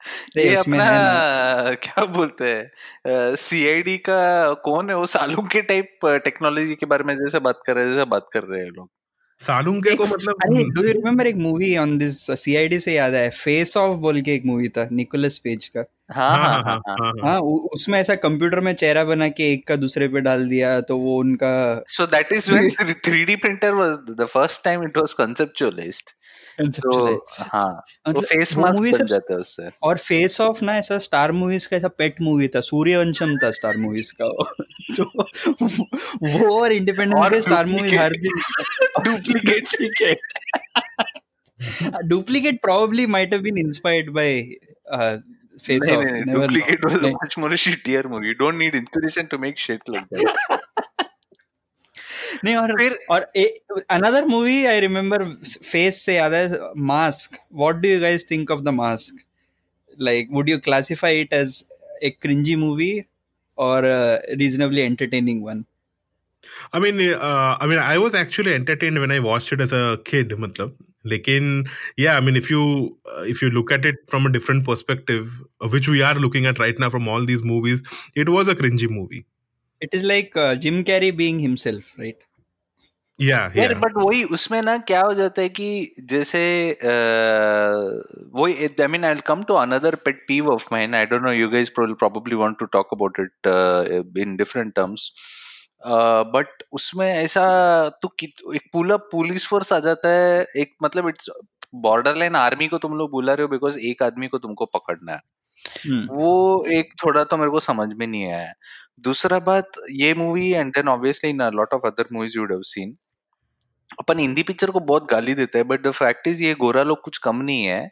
रे ये उसमें अपना है ना, क्या बोलते हैं, सीआईडी का कौन है वो, सालुंग के टाइप टेक्नोलॉजी के बारे में जैसे बात कर रहे हैं, जैसे बात कर रहे हैं लोग। सालुंके एक को मतलब अरे डू यू रिमेम्बर एक मूवी ऑन दिस सीआईडी से याद है, फेस ऑफ बोल के एक मूवी था निकोलस पेज का। हाँ हाँ हाँ हाँ हाँ हाँ हाँ। हाँ हाँ हाँ उ- उसमें ऐसा कंप्यूटर में चेहरा बना के एक का दूसरे पे डाल दिया तो वो उनका So that is when three D printer was the first time it was conceptualized. तो कंसेप्चुअलाइज, हाँ, तो मतलब फेस वो मास्क मूवी बन सब। जाता है उससे। और फेस ऑफ ना ऐसा स्टार मूवीज का ऐसा पेट मूवी था, सूर्यवंशम था स्टार मूवीज का वो। तो वो और इंडिपेंडेंस और डे स्टार मूवीज हर डुप्लीकेट दिन Duplicate Duplicate Duplicate probably might have been inspired by uh, Face नहीं नहीं Off, नहीं, never know. Duplicate was a नहीं। much more shittier movie. You don't need inspiration to make shit like that. नहीं और फिर और another movie I remember face से याद है, Mask. What do you guys think of the Mask? Like would you classify it as a cringy movie और reasonably entertaining one? I mean, uh, I mean, I was actually entertained when I watched it as a kid, matlab. लेकिन yeah, I mean, if you uh, if you look at it from a different perspective, uh, which we are looking at right now from all these movies, it was a cringy movie. It is like uh, Jim Carrey being himself, right? Yeah, यार yeah. But वही उसमें ना क्या हो जाता है कि जैसे वही, I mean I will come to another pet peeve of mine, I don't know, you guys probably want to talk about it in different terms, but उसमें ऐसा तो कित- एक पूरा पुलिस फोर्स आ जाता है, एक मतलब इट्स बॉर्डर लाइन आर्मी को तुम लोग बुला रहे हो बिकॉज एक आदमी को तुमको पकड़ना है। Hmm. वो एक थोड़ा तो मेरे को समझ में नहीं आया। दूसरा बात, ये movie and then obviously in lot of other movies you would have seen, अपन हिंदी पिक्चर को बहुत गाली देते हैं, बट द फैक्ट इज ये गोरा लोग कुछ कम नहीं है।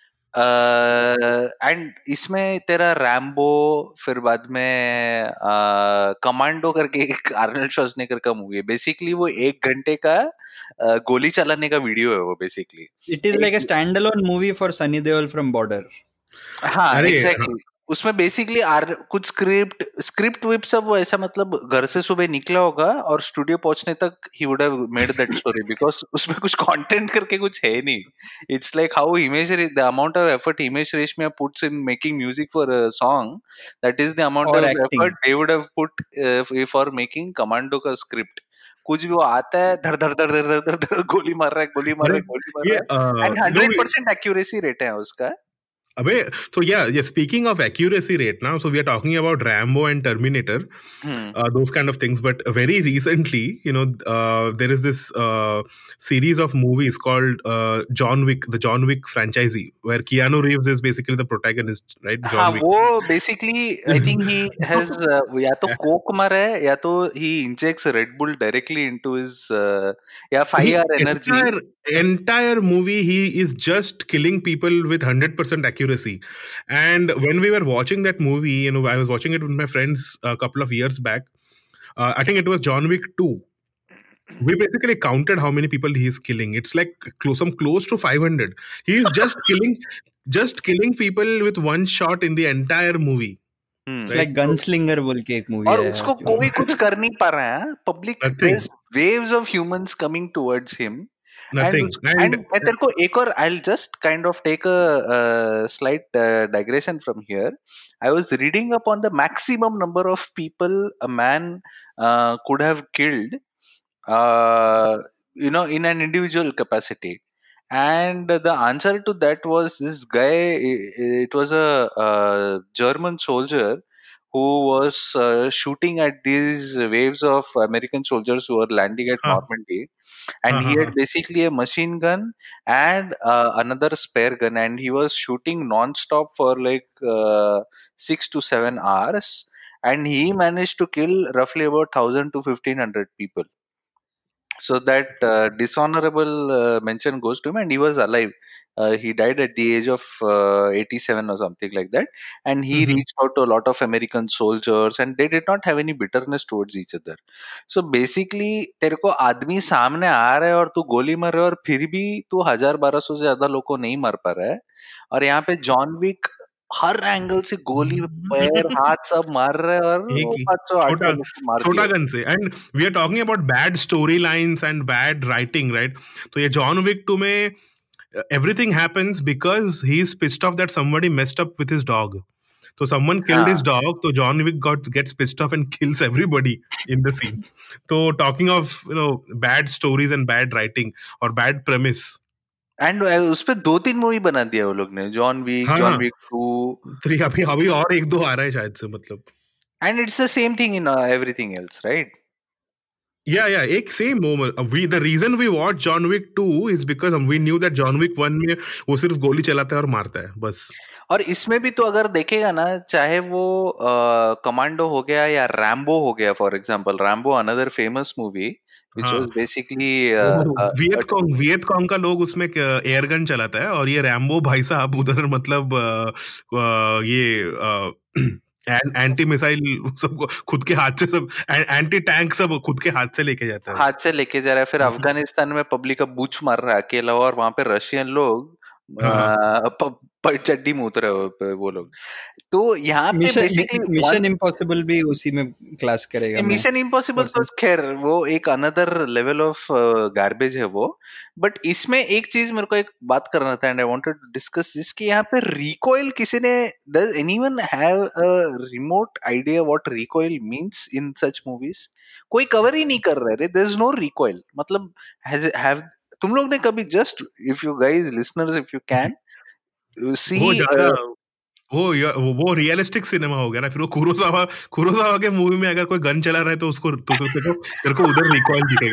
एंड इसमें तेरा रैम्बो, फिर बाद में कमांडो करके एक आर्नल्ड श्वार्ज़नेगर का मूवी है, बेसिकली वो एक घंटे का अ, गोली चलाने का वीडियो है वो basically. It is like a standalone movie for Sunny Deol from Border. हाँ अरे एग्जैक्टली, उसमें बेसिकली आर कुछ स्क्रिप्ट स्क्रिप्ट विप सब वो ऐसा, मतलब घर से सुबह निकला होगा और स्टूडियो पहुंचने तक ही would have made that story, because उसमें कुछ कंटेंट करके कुछ है नहीं। It's like how Himesh, the amount of effort Himesh Reshammiya puts in making music for a song, that is the amount और of acting. Effort they would have put for making Commando का script. कुछ भी वो आता है, धड़ धड़ धड़ धड़ धड़ धड़ धड़ गोली मार रहा है, गोली मार रहा अरे है, गोली मार ये रहा है, uh, and no, hundred percent accuracy rate है उसका। अबे, so yeah, yeah. Speaking of accuracy rate now, so we are talking about Rambo and Terminator, hmm uh, those kind of things. But very recently, you know, uh, there is this uh, series of movies called uh, John Wick, the John Wick franchisee, where Keanu Reeves is basically the protagonist, right? हाँ John Wick. वो बेसिकली I think he has या तो coke मारा है या तो he injects Red Bull directly into his या five He are energy. entire entire movie he is just killing people with one hundred percent accuracy. And when we were watching that movie, you know, I was watching it with my friends a couple of years back. uh, I think it was John Wick two. We basically counted how many people he is killing. It's like close, some close to five hundred. He is just killing just killing people with one shot in the entire movie, It's right? like Gunslinger बोल के एक movie और है उसको जो- कोई कुछ कर नहीं पा रहा है, public Nothing. waves of humans coming towards him, and Nothing. and And मैं तेरे को एक और, I'll just kind of take a uh, slight uh, digression from here. I was reading up on the maximum number of people a man uh, could have killed, uh, you know, in an individual capacity, and the answer to that was this guy. i- It was a, uh German soldier who was uh, shooting at these waves of American soldiers who were landing at huh, Normandy, and huh, he huh, had huh. basically a machine gun and uh, another spare gun, and he was shooting non-stop for like uh, six to seven hours, and he managed to kill roughly about one thousand to fifteen hundred people. So that uh, dishonorable uh, mention goes to him, and he was alive. Uh, he died at the age of uh, eighty-seven or something like that, and he Mhm. reached out to a lot of American soldiers, and they did not have any bitterness towards each other. So basically, तेरे को आदमी सामने आ रहा है और तू गोली मार रहा है, और फिर भी तू हजार बारह सौ से ज्यादा लोग को नहीं मार पा रहा है। और यहाँ पे जॉन विक हर एंगल से गोली, पैर, हाथ सब मार रहा है, और एक वो ही पाँच सौ आठ सौ छोटा लोग को मार छोटा दिया। गन से. And we are talking about bad story lines and bad writing, right? तो ये जॉन विक टू में uh, everything happens because he's pissed off that somebody messed up with his dog. So someone killed his हाँ dog. So John Wick got gets pissed off and kills everybody in the scene. So talking of you know bad stories and bad writing or bad premise. And उस पे दो तीन movie बना दिया वो लोग ने, जॉन विक, जॉन हाँ विक टू, थ्री अभी अभी और एक दो आ रहा है शायद से मतलब. And it's the same thing in everything else, right? Yeah, yeah, एक same moment. Uh, We the reason we watched John Wick two is because um, we knew that John Wick one में वो सिर्फ गोली चलाता है और मारता है बस. और इसमें भी तो अगर देखेगा ना, चाहे वो कमांडो हो गया या रैम्बो हो गया, for example Rambo another famous movie which was हाँ basically Viet Cong Viet Cong का लोग उसमें एयर गन चलाता है और ये रैम्बो भाई साहब उधर मतलब अ, अ, ये एंटी मिसाइल सबको खुद के हाथ से सब एंटी टैंक सब खुद के हाथ से लेके जाता है वो. हाथ से लेके जा रहा है, फिर अफगानिस्तान में पब्लिक का बूच मार रहा है अकेला, और वहां पे रशियन लोग हाँ हाँ अ, प- प- चड्डी मूत रहे हो वो लोग. तो यहाँ पे मिशन बेसिकली मिशन इम्पॉसिबल भी उसी में क्लास करेगा. मैं मिशन इम्पॉसिबल तो खैर वो एक अनदर लेवल ऑफ गार्बेज है वो. बट इसमें एक चीज मेरे को एक बात करना था and I wanted to discuss this, कि यहाँ पे रिकॉइल किसी ने, does anyone have a remote idea what recoil means in such movies? कोई कवर ही नहीं कर रहा है, देयर इज नो रिकॉइल. मतलब हैव तुम लोग ने कभी, just if you guys listeners if you can see, वो ज्यादा वो य- वो वो रियलिस्टिक सिनेमा हो गया ना. फिर वो कुरोसावा कुरोसावा के मूवी में अगर कोई गन चला रहा है तो उसको तो तो तेरे को तेरे को उधर रिकॉइल दिखेगा.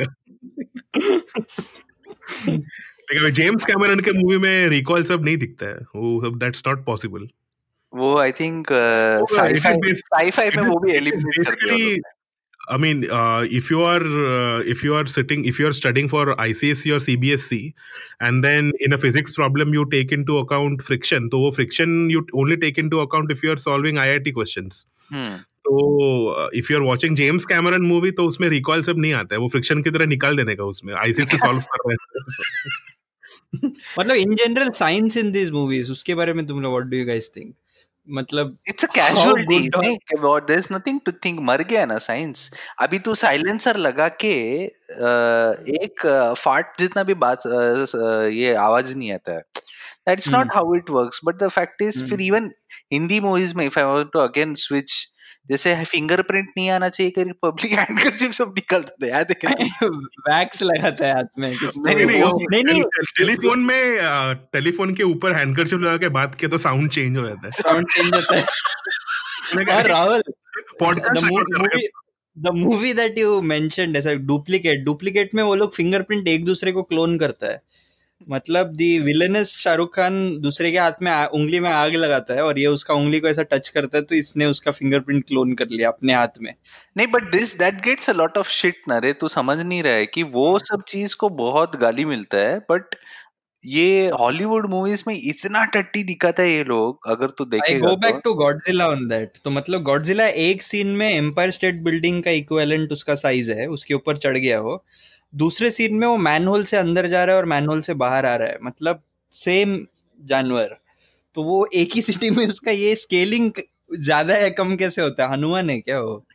लेकिन अभी जेम्स कैमरन के मूवी में रिकॉइल सब नहीं दिखता है. वो सब दैट्स नॉट पॉसिबल. वो I think it is sci-fi base sci-fi में इट वो भी इज एलिमिनेट कर दिया वो बेसिकली लोग ने. I mean, uh, if you are uh, if you are sitting if you are studying for I C S E or C B S E, and then in a physics problem you take into account friction, तो वो friction you only take into account if you are solving I I T questions. हम्म. तो uh, if you are watching James Cameron movie तो उसमें recoil सब नहीं आता है. वो friction की तरह निकाल देने का उसमें I C S E solve कर रहा है. मतलब in general science in this movies, उसके बारे में तुम लोग what do you guys think? मतलब it's a how casualty, good or नहीं there is nothing to think. मर गया ना साइंस. अभी तू साइलेंसर लगा के अ, एक फाट जितना भी बात अ, अ, ये आवाज नहीं आता है. That's hmm not how it works. But the fact is, फिर हम्म इवन हिंदी मूवीज में if I want to again switch, जैसे फिंगरप्रिंट नहीं आना चाहिए कि पब्लिक हैंडकरचिप सब निकलते थे, याद है क्या तुमको? वैक्स लगाता है हाथ में कुछ नहीं तो. नहीं नहीं नहीं वो वो नहीं नहीं टेल- टेलीफोन में टेलीफोन के ऊपर हैंडकरचिप लगा के बात किया तो साउंड चेंज हो जाता है. साउंड चेंज होता है. मैंने कहा और राहुल, पॉडकास्ट द रिकॉर्ड कर रहे movie the movie that you mentioned, ऐसा डुप्लीकेट डुप्लीकेट में वो लोग फिंगरप्रिंट एक दूसरे को क्लोन करता है. मतलब दी विलेनस शाहरुख खान दूसरे के हाथ में आ, उंगली में आग लगाता है और ये उसका उंगली को ऐसा टच करता है तो इसने उसका फिंगरप्रिंट क्लोन कर लिया अपने हाथ में. नहीं, but this that gets a lot of shit ना रे. तू समझ नहीं रहा है कि वो सब चीज को बहुत गाली मिलता है, बट ये हॉलीवुड मूवीज में इतना टट्टी दिखाता है ये लोग, अगर तू आई देखेगा गो तो. Back to Godzilla on that. तो मतलब गॉडजिला एक सीन में एम्पायर स्टेट बिल्डिंग का इक्विवेलेंट उसका साइज है, उसके ऊपर चढ़ गया हो. दूसरे सीन में वो मैनहोल से अंदर जा रहा है और मैनहोल से बाहर आ रहा है. मतलब सेम जानवर. तो वो एक ही सिटी में उसका ये स्केलिंग ज्यादा है कम कैसे होता है? हनुमान है क्या वो?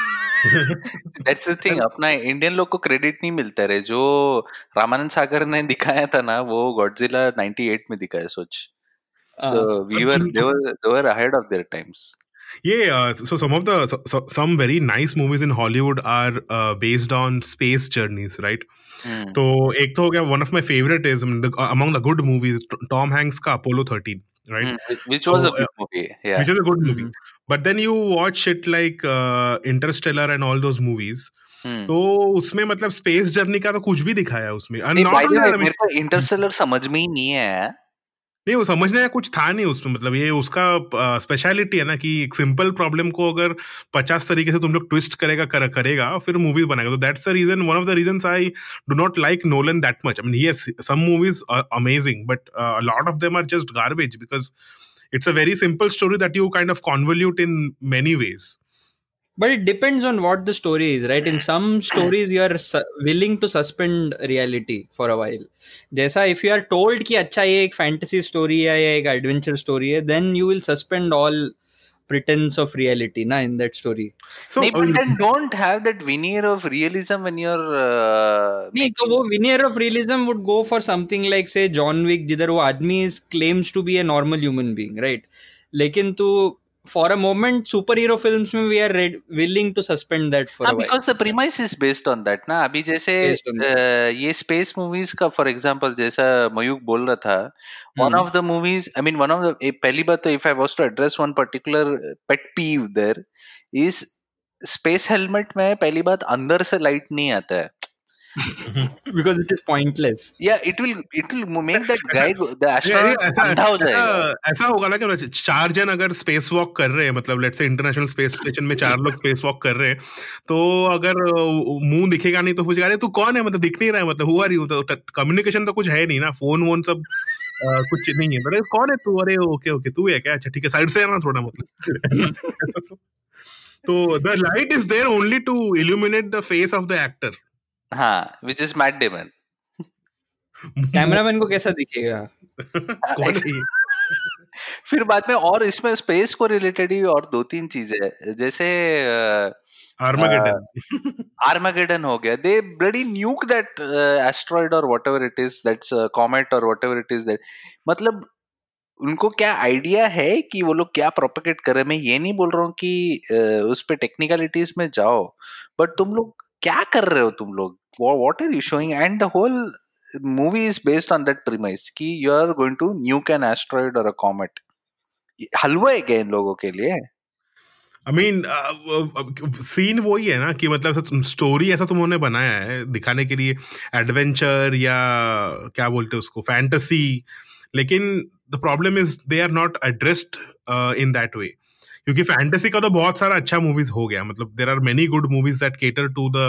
दैट्स द थिंग, अपना इंडियन लोग को क्रेडिट नहीं मिलता रे. जो रामानंद सागर ने दिखाया था ना, वो गॉडजिला अट्ठानवे में दिखाया, सोच. सो हाँ. We were they were they were ahead of their times. Yeah, uh, so some of the so, so, some very nice movies in Hollywood are uh, based on space journeys, right? Hmm. तो एक तो हो गया one of my favorite is um, the, among the good movies Tom Hanks का Apollo thirteen, right? Hmm, which was So, a uh, good movie, yeah. which is a good movie. Hmm. But then you watch it like uh, Interstellar and all those movies. हम्म. तो उसमें मतलब space journey का तो कुछ भी दिखाया है उसमें. And नहीं, not by the only way that, I mean, मेरे को इंटरस्टेलर समझ में ही नहीं है. नहीं वो समझने का कुछ था नहीं उसमें. मतलब ये उसका स्पेशलिटी है ना कि एक सिंपल प्रॉब्लम को अगर पचास तरीके से तुम लोग ट्विस्ट करेगा कर, करेगा फिर मूवीज बनाएगा. तो that's the reason one of the reasons I do not like Nolan that much. I mean yes some movies are amazing but a lot of them are just garbage because it's a very simple story that you kind of convolute in many ways. But it depends on what the story is, right? In some stories you are su- willing to suspend reality for a while. जैसा if you are told कि अच्छा ये एक fantasy story है या एक adventure story है, then you will suspend all pretense of reality na in that story. So नहीं, but uh, then don't have that veneer of realism when you're uh, नहीं तो वो veneer of realism would go for something like say John Wick, जिधर वो आदमी is claims to be a normal human being, right? लेकिन तू for a moment superhero films में we are read, willing to suspend that for हाँ, a while because the premise is based on that ना. अभी जैसे based on that. uh, ये space movies का for example जैसा मयूक बोल रहा था, one Hmm. of the movies, I mean one of the, ए, पहली बात तो if I was to address one particular pet peeve there is space helmet में पहली बात अंदर से light नहीं आता है. Because it is pointless. Yeah, it will it will make that guy go- the नहीं, astronaut ऐसा अंधा हो जाएगा. ऐसा ऐसा होगा ना कि चार जन अगर स्पेस वॉक कर रहे हैं, मतलब let's say international space station में चार लोग स्पेस वॉक कर रहे हैं, तो अगर अ, मुंह दिखेगा नहीं तो पूछेगा अरे तू कौन है, मतलब दिख नहीं रहा है, मतलब हुआ रही हो, तो कम्युनिकेशन तो कुछ है नहीं ना, फोन वोन सब अ, कुछ नहीं है, मतलब कौन है तू, अरे ओके ओके तू है क्या, अच्छा ठीक है साइड से आना थोड़ा, मतलब तो the light is there only to illuminate the face of the actor. हाँ, which is Matt Damon. Cameraman को कैसा दिखेगा? कौन है ये? फिर बाद में और इसमें स्पेस को रिलेटेड ही और दो तीन चीजें हैं. जैसे आर्मागेडन. आर्मागेडन हो गया, they bloody nuke that asteroid और whatever it is, that's comet और व्हाटएवर इट इज दैट. मतलब उनको क्या आइडिया है कि वो लोग क्या प्रोपेगेट कर रहे हैं. मैं ये नहीं बोल रहा हूँ कि uh, उस पे टेक्निकलिटीज में जाओ, बट तुम लोग क्या कर रहे हो, तुम लोग what are you showing. And the whole movie is based on that premise कि you are going to nuke an asteroid और अ कॉमेट. हलवा है क्या इन लोगों के लिए? आई मीन सीन वही है ना कि मतलब स्टोरी ऐसा तुमने बनाया है दिखाने के लिए, एडवेंचर या क्या बोलते हैं उसको, फैंटेसी, लेकिन the problem is they are not addressed in that way. क्योंकि फैंटेसी का तो बहुत सारा अच्छा मूवीज हो गया, मतलब there are many good movies that cater to the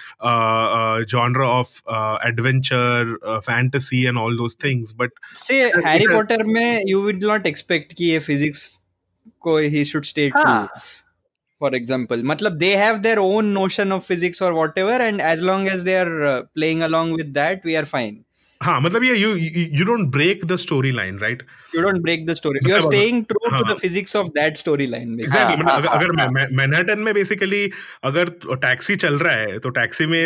genre of uh, adventure, uh, fantasy and all those things, but से हैरी पॉटर में you would not expect कि ये physics को he should stay true. हाँ, For example, मतलब they have their own notion of physics or whatever, and as long as they are uh, playing along with that, we are fine. हाँ मतलब ये you you you don't break the storyline, right? You don't break the story. You are मतलब staying true हाँ, to the physics of that storyline. basically. Exactly, मतलब हाँ, अगर हाँ, अगर हाँ. मैं- मैनहट्टन में बेसिकली अगर टैक्सी चल रहा है तो टैक्सी में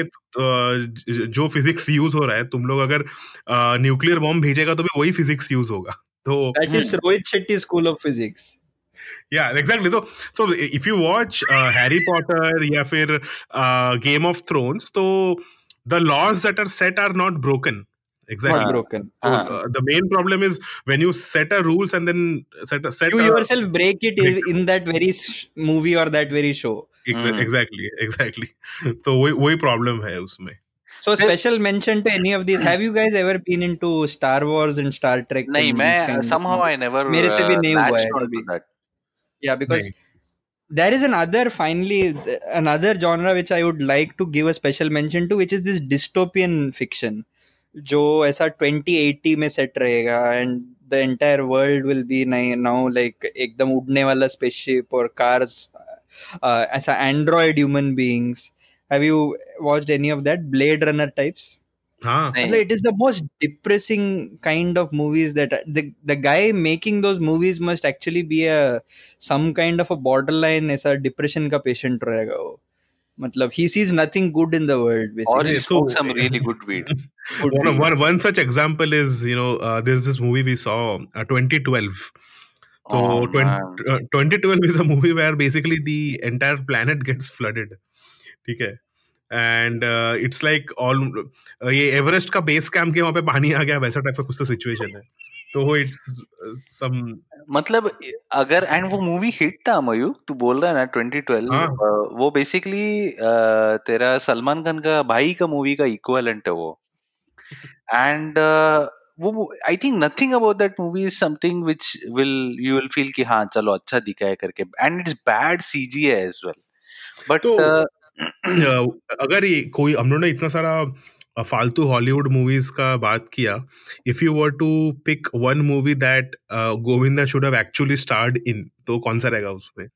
अ, जो फिजिक्स यूज हो रहा है, तुम लोग अगर न्यूक्लियर बॉम्ब भेजेगा तो भी वही फिजिक्स यूज होगा. तो That is Rohit Shetty School of Physics. या एग्जैक्टली. तो so if you watch Harry Potter या फिर गेम ऑफ थ्रोन्स, तो the laws that are set are not broken. Not Exactly. हाँ, broken. So हाँ. uh, the main problem is when you set a rules and then set a, set You a, yourself break it break. in that very sh- movie or that very show. Ex- hmm. exactly exactly. तो वही वही problem है उसमें. So special mention to any of these. Have you guys ever been into Star Wars and Star Trek? नहीं, and these मैं kind of somehow I movies? never मेरे से भी uh, नहीं हुआ है latched onto कभी. that. Yeah, because नहीं. there is another finally another genre which I would like to give a special mention to, which is this dystopian fiction, जो ऐसा twenty eighty में set रहेगा and the entire world will be now like एकदम उड़ने वाला spaceship or cars, uh, ऐसा android human beings. Have you watched any of that Blade Runner types? हाँ. नहीं. मतलब it is the most depressing kind of movies that the the guy making those movies must actually be a some kind of a borderline ऐसा depression का patient रहेगा वो. मतलब he sees nothing good in the world Or basically. he So- smoked some really good weed. Could one, be. one one such example is, you know, uh, there's this movie we saw, uh, twenty twelve. So Oh, twenty, man. uh, twenty twelve is a movie where basically the entire planet gets flooded. ठीक है. And uh, it's like all uh, ये Everest का base camp के वहां पे पानी आ गया, वैसा टाइप का कुछ तो सिचुएशन है. तो इट्स सम. मतलब अगर एंड वो मूवी हिट था मयूक, तू बोल रहा है ना ट्वेंटी ट्वेल्व, हाँ. अ, वो बेसिकली तेरा सलमान खान का भाई का मूवी का इक्विवेलेंट है वो. एंड वो I think nothing about that movie is something which will you will feel कि हाँ चलो अच्छा दिखा है करके, एंड इट्स बैड सीजी है एज वेल. बट तो अ, अगर ये कोई हम लोग ने इतना सारा अ, फालतू हॉलीवुड मूवीज का बात किया, if you were to pick one movie that Govinda should have actually starred in, तो कौन सा रहेगा उसमें?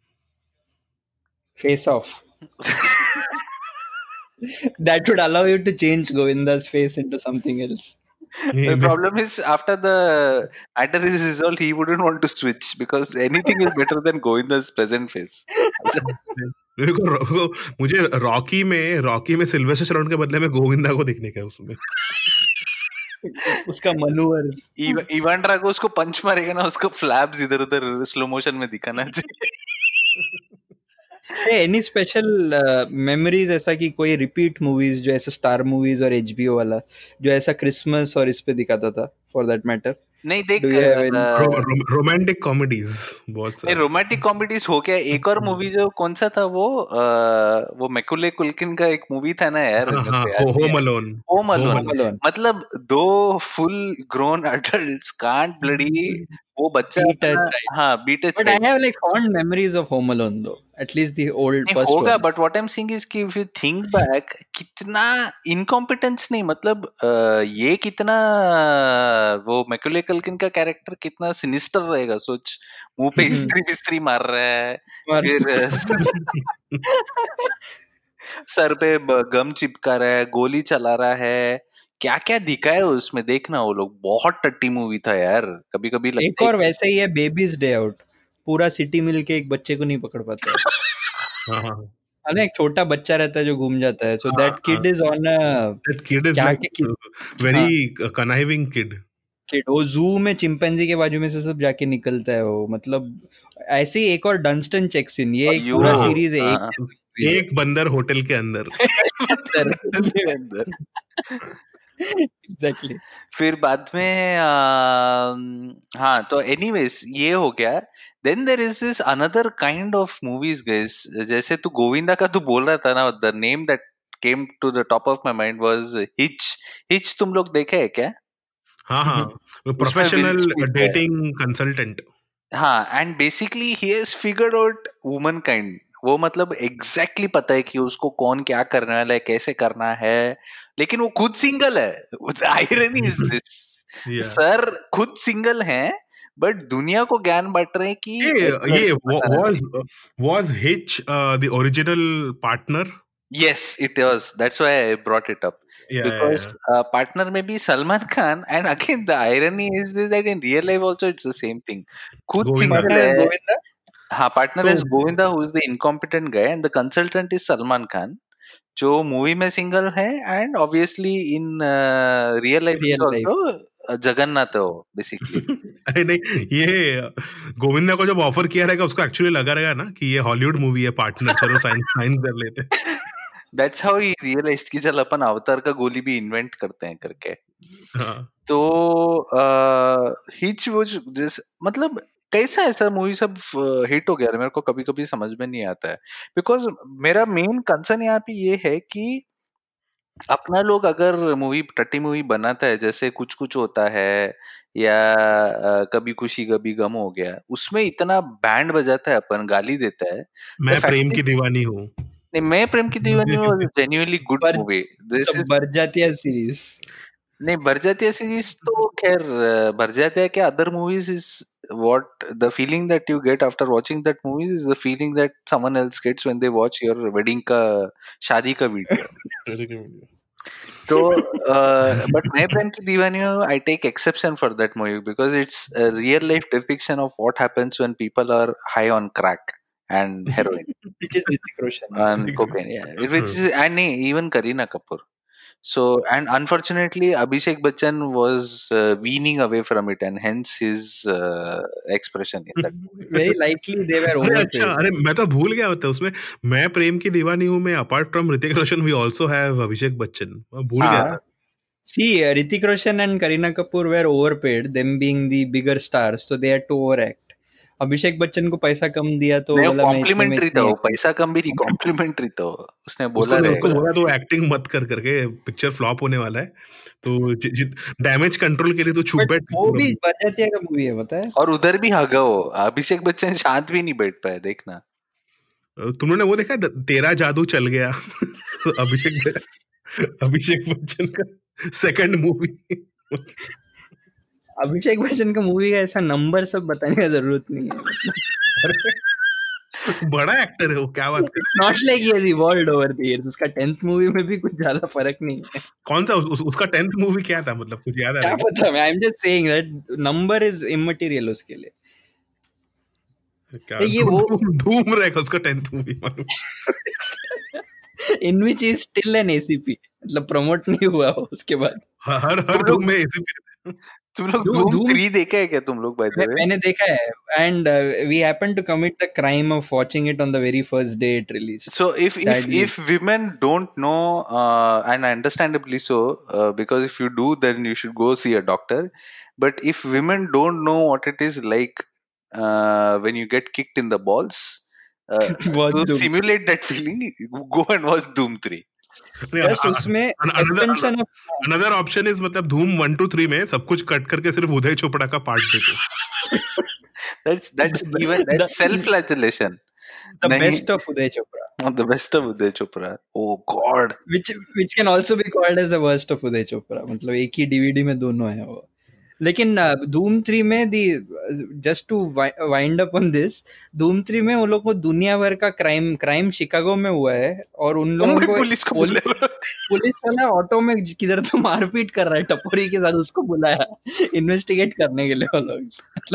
Face Off. That would allow you to change Govinda's face into something else. The problem is after the matter is resolved, he wouldn't want to switch because anything is better than Govinda's present face. मेरे को रो- मुझे Rocky में Rocky में Sylvester Stallone के बदले में गोविंदा को देखने का है उसमें. उसका मनूवर्स. इव- इवान ड्रागो उसको पंच मारेगा ना, उसको फ्लैप्स इधर उधर स्लो मोशन में दिखाना चाहिए. एनी स्पेशल मेमोरीज ऐसा कि कोई रिपीट मूवीज जो ऐसा स्टार मूवीज और एचबीओ वाला जो ऐसा क्रिसमस और इस पे दिखाता था फॉर दैट मैटर? नहीं देख, Do you have any- uh, romantic comedies बहुत नहीं सारे. रोमांटिक कॉमेडीज हो गया. एक और मूवी जो कौन सा था वो, अ, वो मैकुले कुल्किन का एक मूवी था ना यार, हाँ, मेरे को हाँ, याद नहीं होम है. Alone. Home Alone. Home Alone. मतलब दो full grown adults can't bloody वो बच्चा Beat a अपना, child. हाँ beat a But I have like fond memories of Home Alone though. At least the old नहीं first होगा, one. But what I am saying is कि if you think back, कितना incompetence नहीं, मतलब uh, ये कितना वो मैकुले कल्किन का कैरेक्टर कितना सिनिस्टर रहेगा. सोच, मुंह पे हम्म. स्त्री बिस्त्री मार रहा है, और- फिर सर पे ब- गम चिपका रहा है, गोली चला रहा है, क्या क्या दिखाया उसमें. देखना वो लोग, बहुत टट्टी मूवी था यार. कभी कभी एक लगता है और वैसा ही है बेबीज डे आउट. पूरा सिटी मिलके एक बच्चे को नहीं पकड़ पाता है. हाँ, हाँ. है ना, एक छोटा बच्चा रहता है जो घूम जाता है. सो हाँ, that kid is on a That kid is क्या like क्या kid? uh, very conniving kid. Kid. वो जू में चिंपैंजी के बाजू में से सब जाके निकलता है वो. मतलब ऐसे ही एक और डंस्टन चेक्स इन. ये एक अयो, पूरा हाँ, सीरीज है. हाँ. एक एक बंदर होटल के अंदर. एग्जैक्टली. फिर बाद में अ, हाँ, तो एनीवेज ये हो गया. Then there is this another kind of movies guys. जैसे तू गोविंदा का तू बोल रहा था ना, the name that came to the top of my mind was Hitch. Hitch तुम लोग देखे है क्या? हाँ, हाँ. Will प्रोफेशनल Smith है. Dating consultant. हाँ, and basically he has figured out woman kind. वो मतलब एग्जैक्टली exactly पता है कि उसको कौन क्या करने वाला है, कैसे करना है, लेकिन वो खुद सिंगल है. Irony is this, Yeah. Sir खुद सिंगल हैं बट दुनिया को ज्ञान बांट रहे हैं कि ये ये was was Hitch uh, the original partner? Yes it was. That's why I brought it up, Yeah, because yeah, uh, partner में भी Salman Khan. And again the irony is this that in real life also it's the same thing. खुद Govinda. Single partner is है. गोविंदा. हाँ, partner तो- is Govinda who is the incompetent guy and the consultant is Salman Khan, जो movie में single है and obviously in real life Real life. Also Jagannath हो basically. अरे नहीं, ये गोविंदा को जब ऑफर किया रहेगा उसको एक्चुअली लगा रहेगा ना कि ये हॉलीवुड मूवी है पार्टनर, चलो साइन साइन कर लेते. दैट्स हाउ ही रियलाइज्ड कि चल अपन अवतार का गोली भी इन्वेंट करते हैं करके. हाँ. तो हिच वो जो- जिस मतलब कैसा ऐसा मूवी सब हिट हो गया था, मेरे को कभी कभी समझ में नहीं आता है. बिकॉज मेरा मेन कंसर्न यहाँ पे ये है कि अपना लोग अगर मूवी टट्टी मूवी बनाता है, जैसे कुछ कुछ होता है या अ, कभी खुशी कभी गम हो गया, उसमें इतना बैंड बजाता है, अपन गाली देता है. मैं fact प्रेम is- की दीवानी हूँ. नहीं, Main Prem Ki Diwani was genuinely good पर- movie. This is Barjatya series. नहीं, बरजातिया सीरीज तो खैर अ, बरजातिया के other movies is what the feeling that you get after watching that movies is the feeling that someone else gets when they watch your wedding का शादी का video. तो but मैं Prem Ki Diwani Hoon, I take exception for that movie because it's real life depiction of what happens when people are high on crack and heroin Which is Hrithik Roshan. and cocaine, yeah, which is, and even Kareena Kapoor. So, and unfortunately Abhishek Bachchan was uh, weaning away from it and hence his uh, expression in that. Very likely they were अरे overpaid. अच्छा, अरे मैं तो भूल गया होता उसमें मैं प्रेम की दीवानी हूँ में apart from Hrithik Roshan we also have Abhishek Bachchan. मैं भूल गया था. See, uh, Hrithik Roshan and Kareena Kapoor were overpaid, them being the bigger stars, so they had to overact. Abhishek Bachchan को पैसा कम दिया तो नहीं, बोला मैं इतने में कॉम्प्लीमेंटरी था इतनी वो, पैसा कम भी नहीं, कॉम्प्लीमेंटरी था वो. उसने बोला उसको उसको रहेगा बोला तो एक्टिंग मत कर करके पिक्चर फ्लॉप होने वाला है, तो डैमेज कंट्रोल के लिए तो छुप But बैठ. वो भी बरजातिया का मूवी है, पता है. और उधर भी हगा वो. अभिषेक बच्चन शांत भी नहीं बैठ पाया, देखना. तुमने वो देखा है, तेरा जादू चल गया. अभिषेक अभिषेक बच्चन का सेकंड मूवी. अभिषेक बच्चन का मूवी का ऐसा नंबर सब बताने का जरूरत नहीं है. बड़ा एक्टर है वो, क्या बात कर It's not like he has evolved over the years. उसका tenth movie में भी कुछ ज्यादा फर्क नहीं है. कौन सा उस, उस, उसका टेंथ मूवी क्या था, मतलब कुछ याद आ क्या रहा है पता मैं, I'm just saying that number is immaterial उसके लिए. क्या? ये वो धूम धूम रहेगा उसका टेंथ मूवी मालूम? in which he is still an A C P. मतलब प्रमोट नहीं हुआ वो उसके बाद. हर हर धूम में एसीपी. तुम लोग धूम- धूम धूम- थ्री देखे है क्या तुम लोग बाय द मैं- वे? मैंने देखा है, and uh, we happened to commit the crime of watching it on the very first day it released. So if if Sadly. if women don't know, uh, and understandably so, uh, because if you do, then you should go see a doctor. But if women don't know what it is like uh, when you get kicked in the balls, uh, Watch to Doom. simulate that feeling, go and watch Doom three. Just उसमें suspension of another option is मतलब Dhoom one two three में सब कुछ cut करके सिर्फ उदय चोपड़ा का part देखो. That's that's The- even the- that's self-flagellation. the नहीं- best of Uday Chopra, Not the best of Uday Chopra. Oh God. which which can also be called as the worst of Uday Chopra. मतलब एक ही DVD में दोनों है वो. लेकिन Dhoom three में दी, just to wind up on this, Dhoom three में उन लोगों को दुनिया भर का क्राइम क्राइम शिकागो में हुआ है, और उन लोगों मुंबई को पुलिस को पुलिस बुलाया। पुलिस वाला ऑटो में किधर तो मारपीट कर रहा है टपोरी के साथ, उसको बुलाया इन्वेस्टिगेट करने के लिए वो लोग.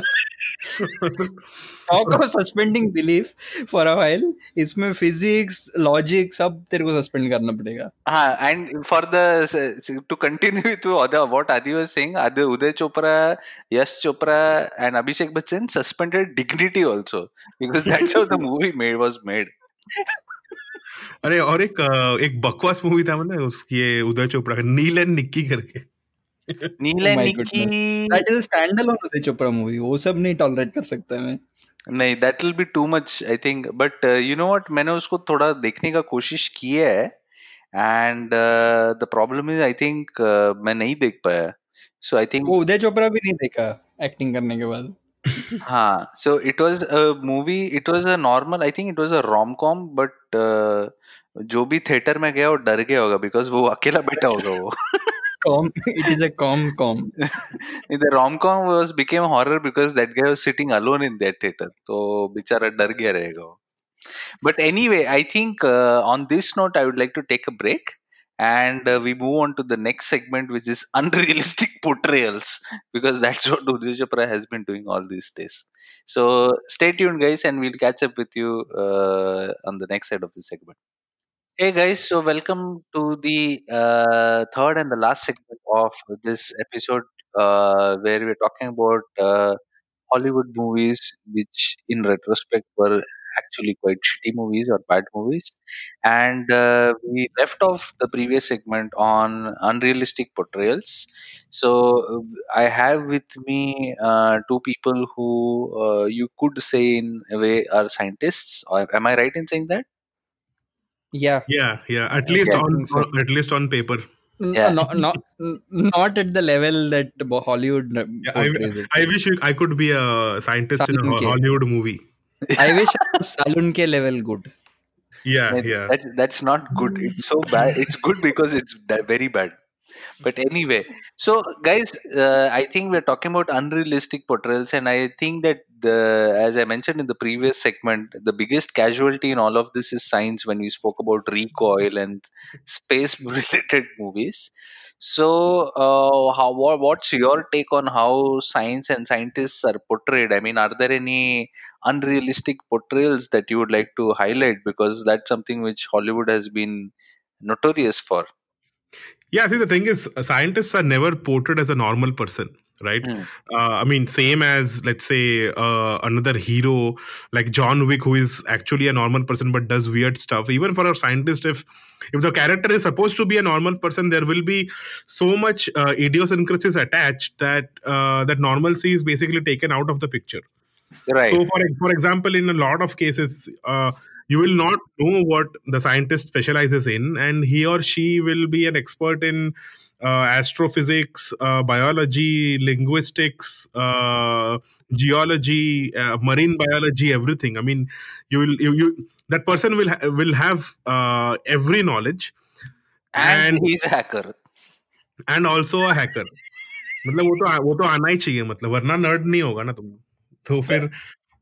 Talk of suspending belief for a while, इसमें फिजिक्स लॉजिक सब तेरे को सस्पेंड करना पड़ेगा. हाँ, and for the to continue with what what Adi was saying, Adi, Uday Chopra, Yash Chopra, and Abhishek Bachchan suspended dignity also because that's how the movie made was made. अरे और एक अ, एक बकवास movie था मतलब उसकी, ये उदय चोपड़ा का, नील एंड निक्की करके. Neal Oh and my Nikki, that is a standalone Uday Chopra movie, वो सब नहीं टॉलरेट कर सकता मैं. नहीं, that will be too much I think, but uh, you know what, मैंने उसको थोड़ा देखने का कोशिश की है, and uh, the problem is I think uh, मैं नहीं देख पाया, so I think वो उदय चोपड़ा भी नहीं देखा एक्टिंग करने के बाद. हाँ, so it was a movie, it was a normal, I think it was a rom-com, but uh, जो भी थिएटर में गया वो डर गया होगा because वो अकेला बैठा होगा वो. Com, it is a com com. The rom-com was became horror because that guy was sitting alone in that theater, तो बेचारा डर गया रहेगा वो. But anyway, I think uh, on this note, I would like to take a break, and uh, we move on to the next segment, which is unrealistic portrayals, because that's what Uday Chopra has been doing all these days. So stay tuned, guys, and we'll catch up with you uh, on the next side of the segment. Hey guys, so welcome to the uh, third and the last segment of this episode, uh, where we're talking about uh, Hollywood movies, which in retrospect were actually quite shitty movies or bad movies. And uh, we left off the previous segment on unrealistic portrayals. So uh, I have with me uh, two people who uh, you could say in a way are scientists. Or- Am I right in saying that? Yeah. Yeah, yeah. At least I on, think so. on at least on paper. Yeah. Not, not, not at the level that Hollywood Yeah, I, portrays it. I wish I could be a scientist in a Salon Ho- ke. Hollywood movie. I wish I was Salon ke level good. Yeah, Like, yeah. That's that's not good. It's so bad. It's good because it's da- very bad. But anyway, so guys, uh, I think we're talking about unrealistic portrayals, and I think that the, as I mentioned in the previous segment, the biggest casualty in all of this is science. When we spoke about recoil and space-related movies, so uh, how what, what's your take on how science and scientists are portrayed? I mean, are there any unrealistic portrayals that you would like to highlight, because that's something which Hollywood has been notorious for? Yeah, see, the thing is, uh, scientists are never portrayed as a normal person, right? Hmm. Uh, I mean, same as, let's say, uh, another hero like John Wick, who is actually a normal person but does weird stuff. Even for a scientist, if if the character is supposed to be a normal person, there will be so much uh, idiosyncrasies attached that uh, that normalcy is basically taken out of the picture. Right. So, for for example, in a lot of cases, uh, you will not know what the scientist specializes in, and he or she will be an expert in uh, astrophysics, uh, biology, linguistics, uh, geology, uh, marine biology, everything. I mean, you will you, you that person will ha- will have uh, every knowledge, and, and he's a hacker. and also a hacker. मतलब वो तो वो तो आना ही चाहिए, मतलब वरना nerd नहीं होगा ना तुम. तो फिर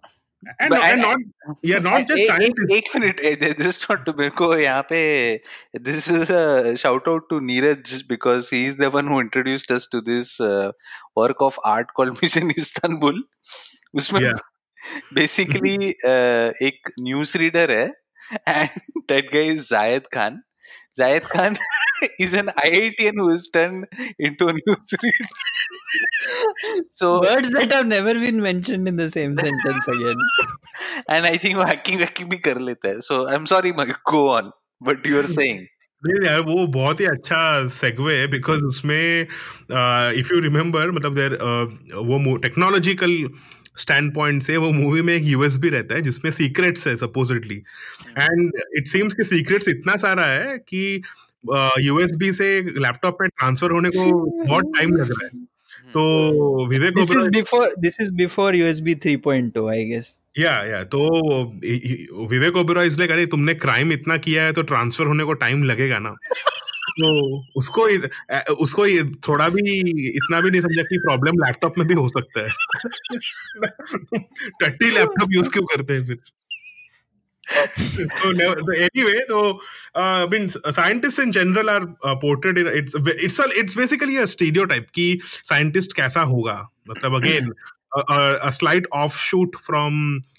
and But not, and not yeah, not just एक एक scientists. एक मिनट जस्ट वांट टू मेरे को यहाँ पे this is a shout out to Neeraj because he is the one who introduced us to this work of art called Mission Istanbul. उसमें Yeah. Basically एक news reader है and that guy is Zayed Khan. Zayed Khan is an I I T N who is turned into a news reader. So Words that have never been mentioned in the same sentence again. and I think वो hacking wacking भी कर लेता है. So I'm sorry, Mike, go on. But you are saying. नहीं यार वो बहुत ही अच्छा सेगवे है बिकॉज उसमें इफ यू रिमेम्बर मतलब देर वो टेक्नोलॉजिकल स्टैंड पॉइंट से वो मूवी में एक यूएसबी रहता है जिसमें सीक्रेट्स है सपोजिटली एंड इट सीम्स कि सीक्रेट्स इतना सारा है कि यूएसबी से लैपटॉप में ट्रांसफर होने को बहुत टाइम लग रहा है. तो विवेक This is Oberoi before this is before U S B three point oh, I guess. या या तो इ- इ- विवेक ओबेरॉय इसलिए अरे तुमने क्राइम इतना किया है तो ट्रांसफर होने को टाइम लगेगा ना. तो उसको इ- अ, उसको ये थोड़ा भी इतना भी नहीं समझा कि प्रॉब्लम लैपटॉप में भी हो सकता है. टट्टी लैपटॉप यूज क्यों करते हैं फिर. so, never, so anyway, so uh, I mean, scientists in general are uh, portrayed in it's it's a, it's basically a stereotype कि scientist कैसा होगा. मतलब again a, a, a slight offshoot from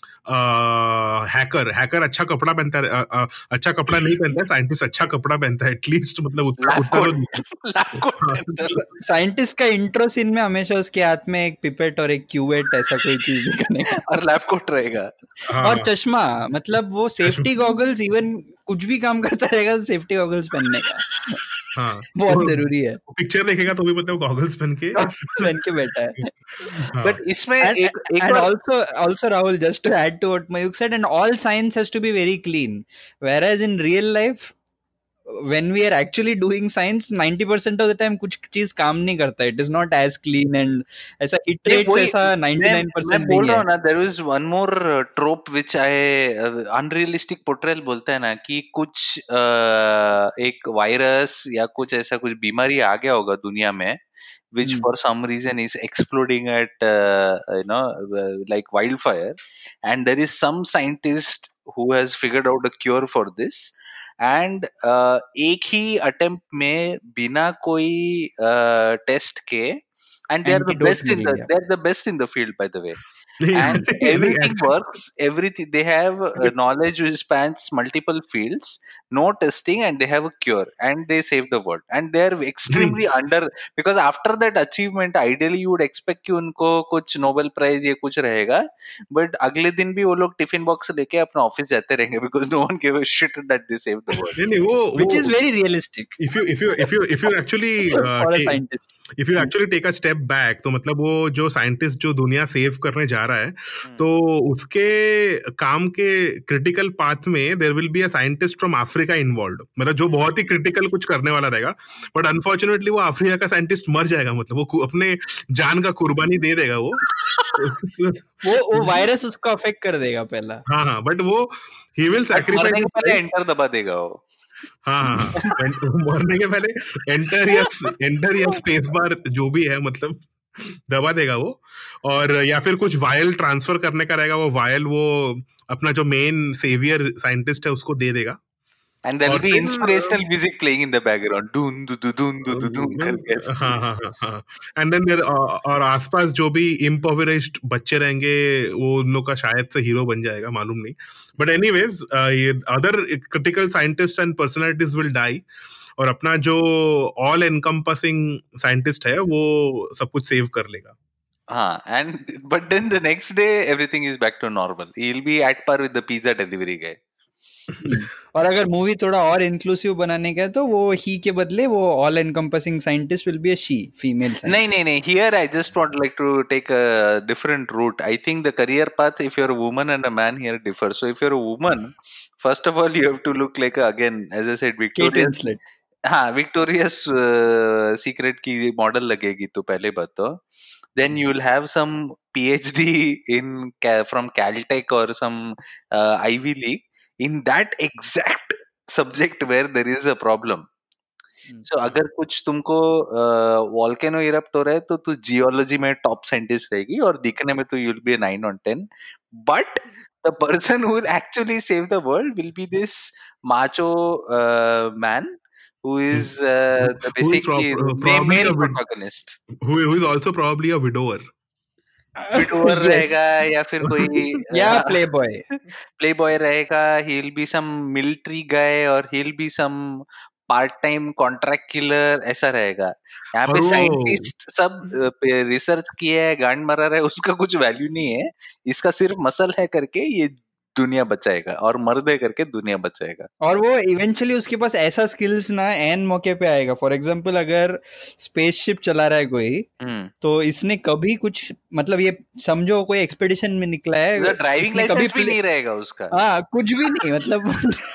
hacker. Hacker अच्छा कपड़ा पहनता है, अ, अ, अच्छा कपड़ा नहीं पहनता है. साइंटिस्ट अच्छा कपड़ा पहनता है एटलीस्ट. मतलब उतना Lab उतना coat. तो Lab coat. हाँ. साइंटिस्ट का इंट्रो सीन में हमेशा उसके हाथ में एक पिपेट और एक क्यूवेट ऐसा कोई चीज दिखने का और लैब कोट रहेगा. हाँ, और चश्मा. मतलब वो सेफ्टी गॉगल्स इवन कुछ भी काम करता रहेगा सेफ्टी गॉगल्स पहनने का हाँ. बहुत तो जरूरी है. पिक्चर देखेगा तो भी मतलब गॉगल्स पहन के पहन के बैठा है. हाँ. बट इसमें and एक एक and bar also also Rahul, just to add to what Mayuk said, and all science has to be very clean, whereas in real life when we are actually doing science ninety percent of the time कुछ चीज काम नहीं करता. it is not as clean and ऐसा hit नहीं, rates वही ऐसा मैं ninety-nine मैं percent बोल नहीं रहा है. हूँ ना. There is one more trope which I unrealistic portrayal बोलता है ना कि कुछ uh, एक वायरस या कुछ ऐसा कुछ बीमारी आ गया होगा दुनिया में which Hmm. for some reason is exploding at uh, you know uh, like wildfire, and there is some scientist who has figured out a cure for this, and uh, एक ही attempt में बिना कोई uh, test के, and they are the Antidote best in mill the गया. they are the best in the field, by the way, नहीं and नहीं everything actually works. Everything they have uh, knowledge which spans multiple fields, no testing, and they have a cure, and they save the world, and they are extremely under, because after that achievement ideally you would expect कि उनको कुछ Nobel prize या कुछ रहेगा, but अगले दिन भी वो लोग टिफिन बॉक्स लेके अपना ऑफिस जाते रहेंगे because no one gave a shit that they saved the world. नहीं नहीं वो which is वो very realistic if you if you if you if you actually uh, for a take scientist. if you actually take a step back तो मतलब वो जो scientist जो दुनिया सेव करने जा रहा है तो उसके काम के क्रिटिकल पाथ में there will be a scientist from Africa involved. मतलब जो बहुत ही क्रिटिकल कुछ करने वाला रहेगा, बट अनफॉर्चुनेटली वो अफ्रीका का साइंटिस्ट मर जाएगा. मतलब वो कु- अपने जान का कुर्बानी दे देगा वो. वो वो वायरस उसको अफेक्ट कर देगा पहला. हाँ हाँ बट वो ही विल But सैक्रिफाइस मरने के हिज पहले लाइफ. एंटर दबा देगा वो. हाँ हाँ हाँ एंट- मरने के पहले एंटर या एंटर या स्पेस बार जो भी है मतलब दबा देगा वो. और या फिर कुछ वायल ट्रांसफर करने का रहेगा, वो वायल वो अपना जो मेन सेवियर साइंटिस्ट है उसको दे देगा. And there will और be फिर inspirational music playing in the background. Dun dun dun dun dun dun dun करके ऐसे हाँ कुछ. हाँ हाँ हाँ एंड देन देयर और आसपास जो भी इम्पोवरिश्ड बच्चे रहेंगे वो उन लोग का शायद से हीरो बन जाएगा, मालूम नहीं. बट एनीवेज ये other critical scientist and personalities will die और अपना जो ऑल एनकम्पासिंग साइंटिस्ट है वो सब कुछ सेव कर लेगा. हाँ, and but then the next day everything is back to normal. He'll be at par with the pizza delivery guy. हम्म. और अगर मूवी थोड़ा और इंक्लूसिव बनाने का है तो वो ही के बदले वो all encompassing scientist will be a she, female नहीं साइंटिस्ट. नहीं नहीं. Here I just want like to take a different route. I think the career path, if you're a woman and a man, here differs. So if you're a woman, first of all you have to look like a, again as I said, Kate Victoria's. Winslet. हाँ, Victoria's secret की model लगेगी तो पहले बात तो. Then you will have some PhD in from Caltech or some uh, Ivy League in that exact subject where there is a problem. सो अगर कुछ तुमको वॉल्केनो इरप्ट हो रहा है तो तू जियोलॉजी में टॉप साइंटिस्ट रहेगी और दिखने में तो you'll be a nine on ten, but the person who will actually save the world will be this macho uh, man who is uh, the Who is prob- basically ma- probably male a vid- protagonist. who, who is also probably a widower. Widower Yes. रहेगा या फिर कोई Yeah, playboy. Playboy रहेगा, he will be some military guy और he will be some part time contract killer, ऐसा रहेगा. यहाँ पे और वो- साइंटिस्ट सब रिसर्च किए है, गांड मरा रहा है, उसका कुछ वैल्यू नहीं है. इसका सिर्फ मसल है करके ये दुनिया बचाएगा और मर्द है करके दुनिया बचाएगा. और वो इवेंचुअली उसके पास ऐसा स्किल्स ना एन मौके पे आएगा. फॉर एग्जांपल अगर स्पेसशिप चला रहा है कोई, हम्म तो इसने कभी कुछ मतलब ये समझो कोई एक्सपेडिशन में निकला है, ड्राइविंग इसने कभी लाइसेंस भी प्ले- नहीं रहेगा उसका. हाँ कुछ भी नहीं मतलब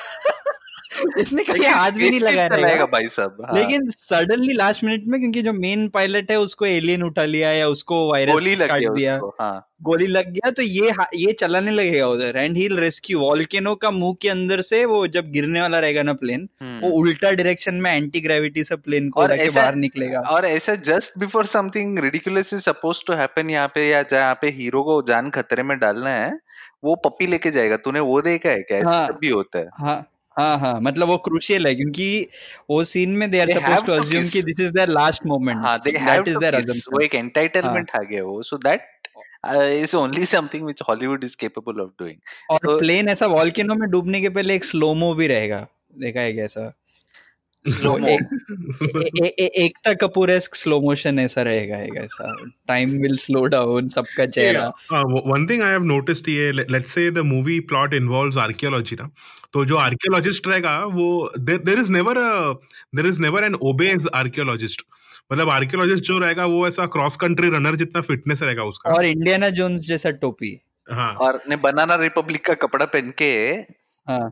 इसने कभी लेकिन हाथ भी नहीं spaceship लगाया चलाएगा रहेगा. भाई साहब. हाँ. लेकिन सडनली लास्ट मिनट में, क्योंकि जो मेन पायलट है उसको एलियन उठा लिया या उसको गोली वायरस लग काट गया दिया, उसको. हाँ. गोली लग गया, तो ये हा- ये चलाने लगेगा उधर and he will rescue. Volcano का मुंह के अंदर से वो जब गिरने वाला रहेगा ना प्लेन, हम्म. वो उल्टा डायरेक्शन में एंटी ग्रेविटी से प्लेन को और उड़ा के ऐसा बाहर निकलेगा. और ऐसा just before something ridiculous is suppose to happen यहाँ पे, या जहाँ पे हीरो को जान खतरे में डालना है, वो पप्पी लेके जाएगा. तूने वो देखा है क्या? ऐसा हाँ. तब भी होता है. हाँ हाँ हाँ मतलब वो क्रूशियल है, क्योंकि वो सीन में they are They suppose have to to assume kiss. कि this is their last moment. हाँ, they have that is to their kiss. वो अजम्पशन. एक एंटाइटलमेंट आ गया वो. So that is only something which Hollywood is capable of doing. और तो plane ऐसा वॉल्केनो में डूबने के पहले एक स्लोमो भी रहेगा, देखा है क्या ऐसा? स्लो वो मो. एक ए, ए, ए, एकता कपूर-एस्क स्लो मोशन ऐसा रहेगा, एक ऐसा टाइम विल स्लो डाउन, सबका चेहरा. Uh, one thing I have noticed ये let- let's say the movie plot involves archaeology ना, तो जो archaeologist रहेगा वो there, there is never a there is never an obese archaeologist. मतलब archaeologist जो रहेगा वो ऐसा क्रॉस कंट्री रनर जितना फिटनेस रहेगा उसका. और इंडियाना जोन्स जैसा टोपी. हाँ. और ने बनाना रिपब्लिक का कपड़ा पहन के. हाँ.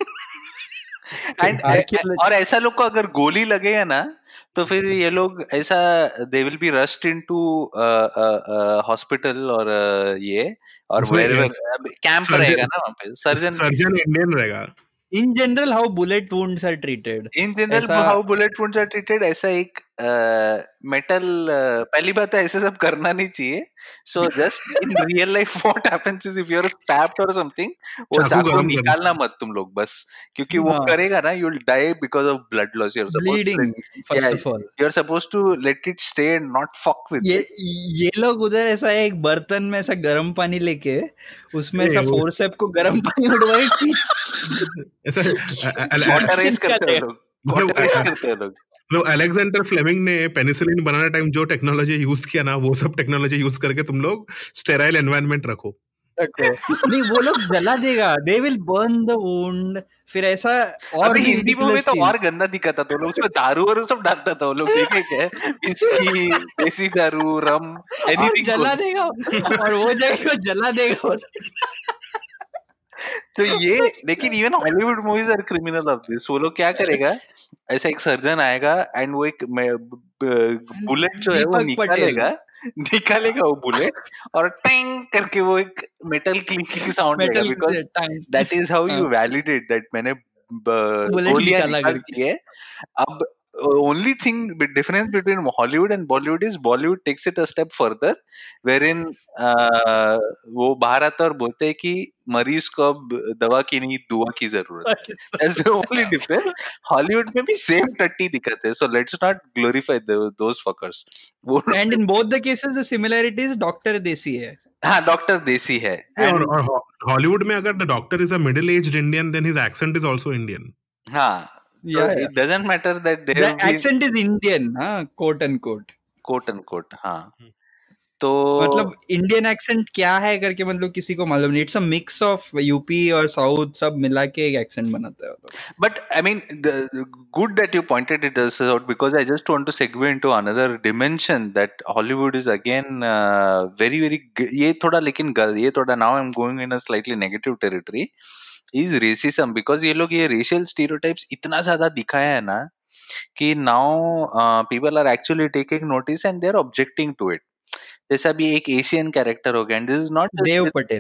एंड Archaeology- और ऐसा लोग को अगर गोली लगेगा ना, तो फिर ये लोग ऐसा they will be rushed into hospital और uh, ये और उसमें वेयर कैंप surgeon- रहेगा ना वहाँ पे. सर्जन सर्जन इंडियन रहेगा. In general how bullet wounds are treated. In general ऐसा- how bullet wounds are treated, ऐसा एक मेटल. पहली बात तो ऐसे सब करना नहीं चाहिए. So just in real life what happens is if you are stabbed और समथिंग, वो चाकू चाकू गरम निकालना मत तुम लोग बस, क्योंकि वो हाँ. करेगा ना, you will die because of blood loss. You are bleeding first Yeah, of all. You are supposed to let it stay and not fuck with ये इट. ये लोग उधर ऐसा एक बर्तन में ऐसा गर्म पानी लेके उसमें नहीं, ऐसा वो- फोर्सेप को गर्म पानी में डुबा के ऐसा अ- अ- वाटराइज इसका करते हैं लोग. मतलब वाटराइज अ- करते हैं लोग. तो अलेक्जेंडर फ्लेमिंग ने पेनिसिलिन बनाने टाइम जो टेक्नोलॉजी यूज किया ना, वो सब टेक्नोलॉजी यूज करके तुम लोग स्टेराइल एनवायरनमेंट रखो. रखो. नहीं वो लोग जला देगा, they will burn the wound. फिर ऐसा और अबे भी हिंदी मूवी में ridiculous तो चीज. और गंदा दिखाता था. लोग उसमें दारू और सब डालता था. वो लोग देखे क्या? विस्की, देसी दारू, रम, और एनीथिंग. जला देगा और वो जगह को जला देगा. तो ये, लेकिन even Hollywood movies are criminal of this. वो लोग क्या करेगा, ऐसा एक सर्जन आएगा एंड वो एक बुलेट जो है वो दीपक निकालेगा निकालेगा वो बुलेट और टैंग करके वो एक मेटल क्लिकिंग साउंड देगा. Metal because that is how you validate that मैंने बुलेट गोलियां निकाला निकाल करके. दी है. अब only thing bit difference between Hollywood and Bollywood is Bollywood takes it a step further, wherein uh, वो बाहर आता है और बोलते हैं कि मरीज को अब दवा की नहीं दुआ की जरूरत है. That's the only difference. Hollywood में भी सेम टट्टी दिखाते हैं. So let's not glorify the, those fuckers. वो And in both the cases the similarities doctor देसी है. हाँ, डॉक्टर देसी है. और And और हॉलीवुड में अगर the doctor is a middle aged Indian, then his accent is also Indian. हाँ, so Yeah, yeah. it doesn't matter that they The have been accent is Indian, हाँ, quote unquote. quote unquote. हाँ, तो मतलब Indian accent क्या है करके मतलब किसी को मालूम नहीं. It's a mix of UP और साउथ सब मिला के एक एक्सेंट बनाता है वो लोग. But I mean, the, the good that you pointed it us out, because I just want to segue into another dimension that Hollywood is again uh, very very g- ये थोड़ा लेकिन ग- ये थोड़ा now I'm going in a slightly negative territory is racism, because ये लोग ये racial stereotypes इतना ज्यादा दिखाया है ना कि now uh, people are actually taking notice and they're objecting to it. जैसा भी एक एशियन कैरेक्टर हो गया, and this is not just Dev with- Patel.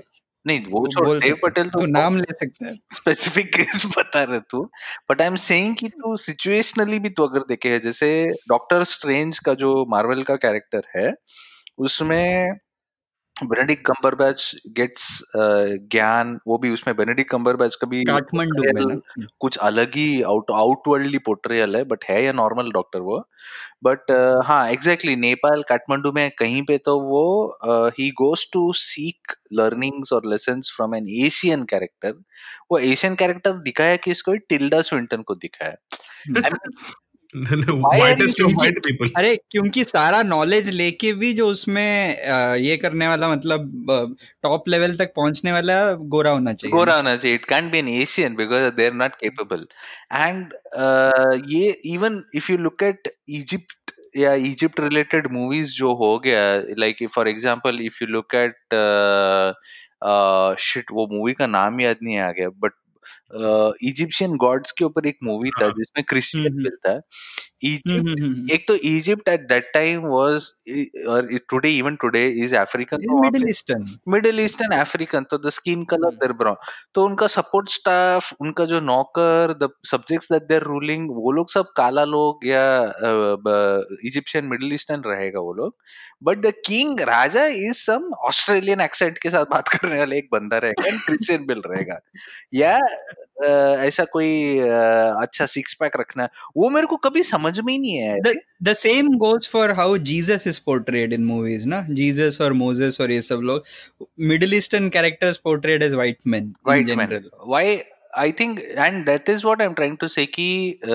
नहीं वो वो छोड़, बोल देव सकते पटेल तो तो नाम ले सकते हैं। स्पेसिफिक केस बता रहे तू, बट आई एम सेइंग कि तू सिचुएशनली भी तो अगर देखे है, जैसे डॉक्टर स्ट्रेंज का जो मार्वल का कैरेक्टर है उसमें बेनेडिक्ट कम्बरबैच गेट्स ज्ञान, वो भी उसमें बेनेडिक्ट कम्बरबैच का भी काठमांडू में ना। portrayal कुछ अलग ही आउट आउटवर्ल्डली पोर्ट्रेयल है, बट है या नॉर्मल डॉक्टर वो। बट हाँ एग्जैक्टली, नेपाल काठमांडू में कहीं पे तो वो ही गोज टू सीक लर्निंग्स और lessons from an Asian character. वो एशियन कैरेक्टर दिखाया कि इसको टिल्डा स्विंटन को दिखाया। I mean, why are you whitest of क्योंकि white people. अरे क्योंकि सारा नॉलेज लेके भी जो उसमें अ, ये करने वाला, मतलब टॉप लेवल तक पहुंचने वाला गोरा होना चाहिए गोरा ना। होना चाहिए, it can't be an Asian because they are not capable. And ये even if you look at Egypt या इजिप्ट रिलेटेड मूवीज जो हो गया, like for example if you look at shit, वो मूवी का नाम याद नहीं आ गया, बट इजिप्शियन गॉड्स के ऊपर एक मूवी था हाँ। जिसमें क्रिश्चियन हम्म मिलता है। हम्म इजिप्ट, हम्म हम्म एक तो Egypt at that time was, और today even today is African, तो वहाँ मिडिल पे ईस्टर्न। मिडिल ईस्टर्न अफ्रीकन, तो the skin colour there brown, तो उनका सपोर्ट स्टाफ, उनका जो नौकर, the subjects that they're ruling, वो लोग सब काला लोग या इजिप्शियन मिडिल ईस्टर्न रहेगा वो लोग, बट द किंग राजा इज सम ऑस्ट्रेलियन एक्सेंट के साथ बात करने वाला एक बंदा रहेगा एंड क्रिश्चियन बिल रहेगा, या अ, ऐसा कोई अ, अच्छा सिक्स पैक रखना है, वो मेरे को कभी समझ में ही नहीं आया। The the same goes for how Jesus is portrayed in movies, ना? Jesus और Moses और ये सब लोग Middle Eastern characters portrayed as white men in White men. general. Why? I think, and that is what I'm trying to say. Ki,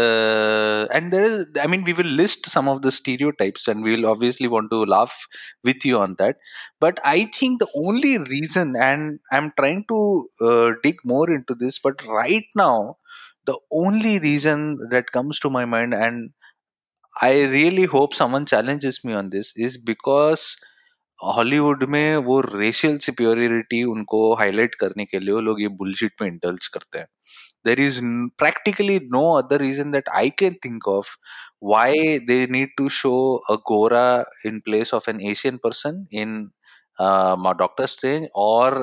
uh, and there is, I mean, we will list some of the stereotypes, and we'll obviously want to laugh with you on that. But I think the only reason, and I'm trying to uh, dig more into this, but right now, the only reason that comes to my mind, and I really hope someone challenges me on this, is because Hollywood में वो racial superiority उनको highlight करने के लिए वो लोग ये bullshit में इंडल्ज करते हैं। There is practically no other reason that I can think of why they need to show a gora in place of an Asian person in Doctor Strange, और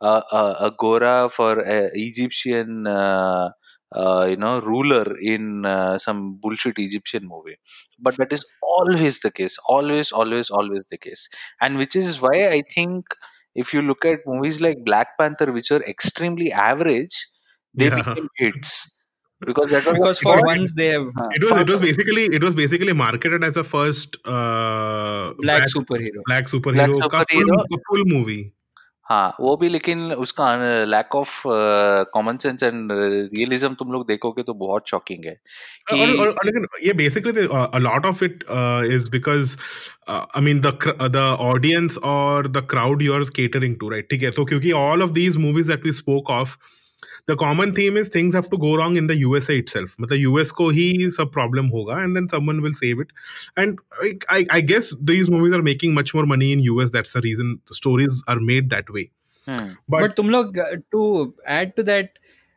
a gora for a Egyptian uh, uh, you know ruler in uh, some bullshit Egyptian movie. But that is always the case, always always always the case, and which is why I think if you look at movies like Black Panther, which are extremely average, they Yeah. became hits because that was Because a for Because first once they have हाँ, it was it was first basically it was basically marketed as a first uh, black black superhero. black black superhero का full superhero. का full movie. हाँ वो भी, लेकिन उसका lack of common sense and realism तुम लोग देखोगे तो बहुत शॉकिंग है कि और और और लेकिन ये basically a lot of it uh, is because uh, I mean the cr- uh, the audience or the crowd you're catering to, right? ठीक है, तो क्योंकि all of these movies that we spoke of, the common theme is things have to go wrong in the U S A itself. मतलब U S को ही सब problem होगा and then someone will save it. And I, I, I guess these movies are making much more money in U S. That's the reason the stories are made that way. Hmm But But तुम लोग uh, to add to that,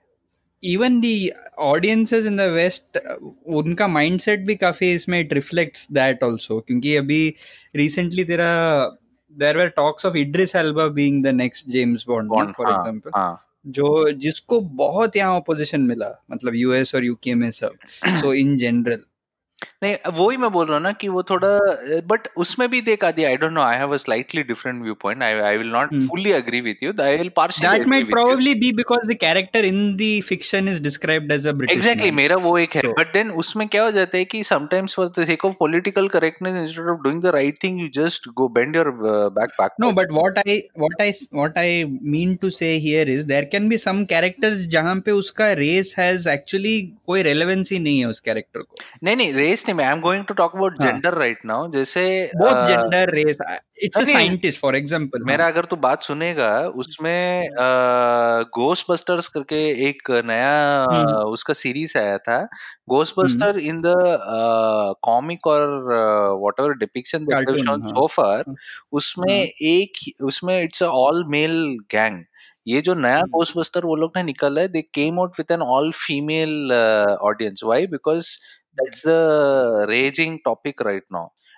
even the audiences in the West, uh, उनका mindset भी काफी इसमें it reflects that also, क्योंकि अभी recently तेरा there were talks of Idris Elba being the next James Bond ना, बॉन्ड, for हाँ example, हाँ जो जिसको बहुत यहाँ opposition मिला, मतलब यूएस और यूके में सब, so in general. नहीं वो ही मैं बोल रहा हूँ ना कि वो थोड़ा, बट उसमें भी देख Adi, I don't know, I have a slightly different view point, I I will not Hmm. Fully agree with you, I will partially That agree might with you. probably be because the character in the fiction is described as a British exactly man. मेरा वो एक है, So but then उसमें क्या हो जाता है कि sometimes for the sake of political correctness, instead of doing the right thing, you just go bend your back no, backward. but what I what I what I mean to say here is there can be some characters जहाँ पे उसका race has actually कोई relevancy नहीं है उस character को. नहीं नहीं रेस नहीं, I am going to talk about हाँ. जेंडर राइट नाउ, जैसे Both uh, gender, race. It's a नहीं scientist, for example. मेरा हाँ. अगर तू बात सुनेगा उसमें घोस्ट बस्टर्स करके एक नया हम्म अ, उसका सीरीज आया था, ghost hmm buster in the comic और whatever depiction that have Cartoon. Shown हाँ. सो फार, हाँ. उसमें हाँ. एक उसमें it's a all male gang. ये जो नया हम्म. घोस्ट बस्टर वो लोग ने निकाला है, they came out with an all female audience, why? Because that's the raging topic right now,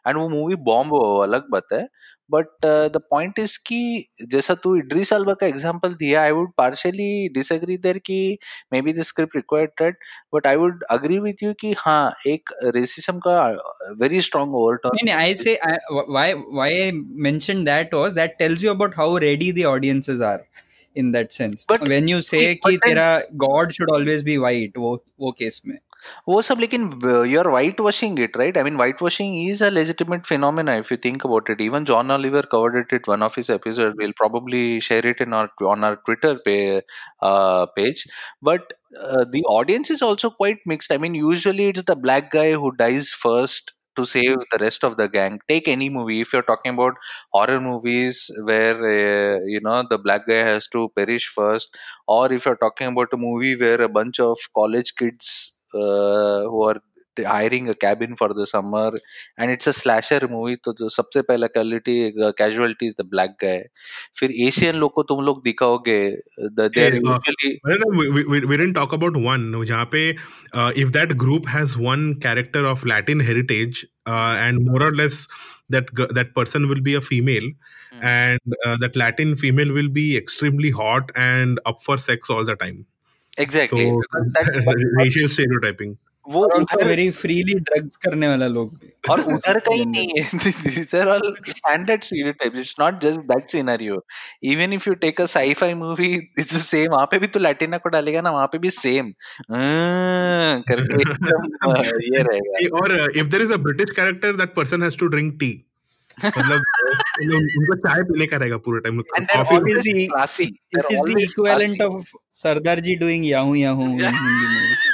and वो मूवी बॉम्ब हो, अलग बात है. बट द पॉइंट इज कि जैसा तू इड्रीस अल्बा का एग्जांपल दिया, I would partially disagree there कि may be the script required that, but I would agree with you कि हाँ, एक रेसिज्म का वेरी स्ट्रांग नहीं नहीं, I overtone. say I, why why I mentioned that was that tells you about how ready the audiences are in that sense. But When you say but कि तेरा God should always be white, वो वो case में वो सब, लेकिन you are white washing it, right? I mean white washing is a legitimate phenomena if you think about it. Even John Oliver covered it it one of his episode. Will probably share it in our on our Twitter pa- uh, page. But uh, the audience is also quite mixed. I mean, usually it's the black guy who dies first to save the rest of the gang. Take any movie. If you're talking about horror movies where uh, you know the black guy has to perish first, or if you're talking about a movie where a bunch of college kids uh, who are hiring a cabin for the summer and it's a slasher movie, तो जो सबसे पहला quality casualty is the black guy. फिर Asian लोग को तुम लोग दिखाओगे, they are Hey, uh, usually. no, no, we, we, we didn't talk about one. No, जहाँ पे uh, if that group has one character of Latin heritage uh, and more or less that g- that person will be a female, and uh, that Latin female will be extremely hot and up for sex all the time. Exactly, So because that. racial stereotyping. वो और also उधर, very freely drugs करने वाला लोग भी और उधर का ही generally. नहीं है. These are all standard stereotypes. It's not just that scenario. Even if you take a sci-fi movie, it's the same. वहाँ पे भी तो लैटिना को डालेगा ना, वहाँ पे भी सेम करके एकदम अ, ये रहेगा. Or uh, if there is a British character, that person has to drink tea. मतलब uh, उन- उनको चाय पीने का रहेगा पूरे time. And they're coffee. It is always the classy. it They're is the always equivalent classy. of Sardar ji doing Yahoo Yahoo in Hindi movies.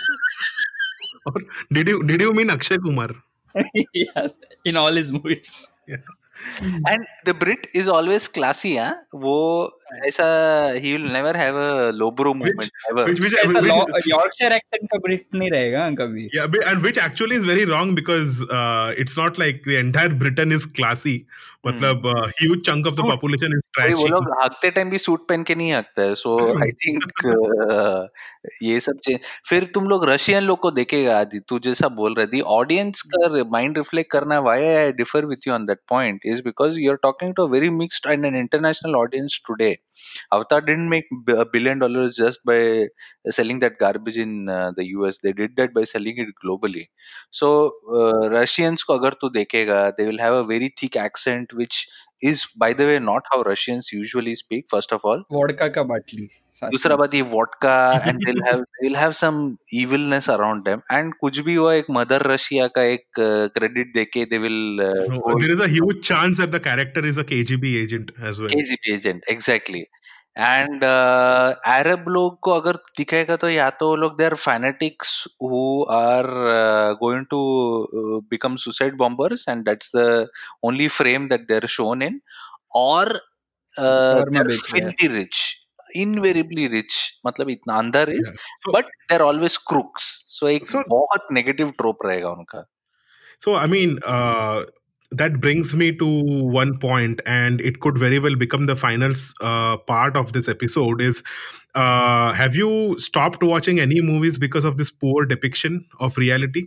Or did you did you mean Akshay Kumar? Yes, in all his movies. Yeah. And the Brit is always classy, हाँ? वो ऐसा, he will never have a lowbrow Which moment ever. which which, उसका ऐसा which law- Yorkshire accent का Brit नहीं रहेगा कभी. yeah, but- and which actually is very wrong because uh, it's not like the entire Britain is classy. मतलब uh, huge chunk of the Suit. population is वही वो trashy. लोग हाँकते time भी suit पहन के नहीं हाँकता है. सो आई थिंक ये सब चेंज. फिर तुम लोग रशियन लोग को देखेगा आदि, तू जैसा बोल रहे दी ऑडियंस का माइंड रिफ्लेक्ट करना. Why I differ with you on that point is because you are talking to a very mixed and an international audience today. Avatar didn't make b- a billion dollars just by selling that garbage in uh, the U S. They did that by selling it globally. So uh, Russians को अगर तू देखेगा, they will have a very thick accent, which is, by the way, not how Russians usually speak. First of all, vodka का बाटली साथ दूसरा में. बात ये vodka, and they'll have they'll have some evilness around them. And कुछ भी हुआ, एक मदर रशिया का एक क्रेडिट देके they will uh, No, show there is a it. huge chance that the character is a K G B agent as well. K G B agent, exactly. And Arab लोग को अगर दिखेगा तो या तो वो लोग they are fanatics who are going to become suicide bombers and that's the only frame that they are shown in, और दे Shawarma आर बेच रहा है. Filthy rich, invariably rich. मतलब इतना अंदर is, Yeah. So but they are always crooks. So एक so बहुत negative ट्रोप रहेगा उनका. So, I mean, uh, that brings me to one point, and it could very well become the final uh, part of this episode. Is uh, have you stopped watching any movies because of this poor depiction of reality?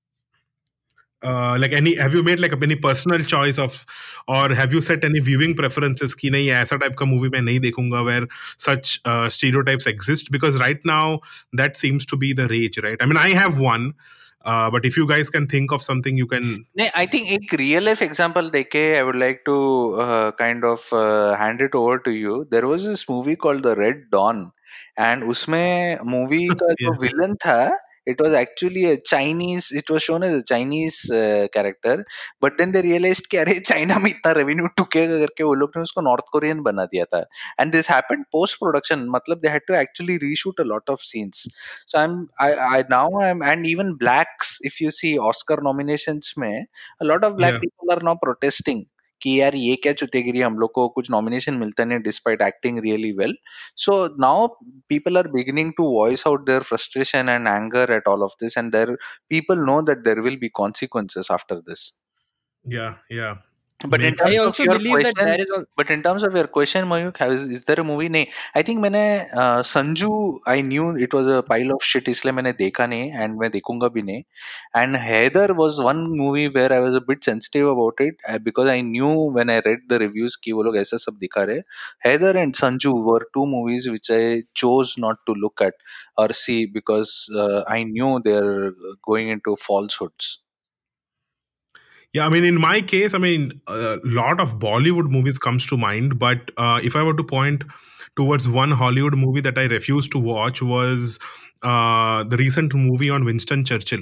Uh, like any, have you made like any personal choice of, or have you set any viewing preferences कि नहीं ऐसा type का movie मैं नहीं देखूंगा where such uh, stereotypes exist? Because right now that seems to be the rage, right? I mean, I have one, uh, but if you guys can think of something, you can. नहीं, I think एक real life example देके I would like to kind of hand it over to you. There was this movie called the Red Dawn, and उसमें movie का Yeah. जो villain था, it was actually a Chinese, it was shown as a Chinese uh, character, but then they realized कि अरे China में इतना revenue टुकेगा करके वो लोग ने उसको नॉर्थ कोरियन बना दिया था. and this happened post production, मतलब they had to actually reshoot a lot of scenes. So I'm I, I now I'm and even blacks, if you see Oscar nominations में, a lot of black Yeah. people are now protesting कि यार ये क्या चुतेगिरी, हम लोग को कुछ nomination मिलता नहीं despite acting really well. So now people are beginning to voice out their frustration and anger at all of this, and there people know that there will be consequences after this. Yeah, yeah. But in Makes I terms sense. of also your believe that question, there is all. but in terms of your question, Mayuk, has, is there a movie? नहीं, I think मैंने uh, Sanju, I knew it was a pile of shit, इसलिए मैंने देखा नहीं, and मैं देखूंगा भी नहीं. And Heather was one movie where I was a bit sensitive about it uh, because I knew when I read the reviews कि वो लोग ऐसा सब दिखा रहे. Heather and Sanju were two movies which I chose not to look at or see because uh, I knew they're going into falsehoods. Yeah, I mean, in my case, I mean, a lot of Bollywood movies comes to mind, but uh, if I were to point towards one Hollywood movie that I refused to watch was uh, the recent movie on Winston Churchill.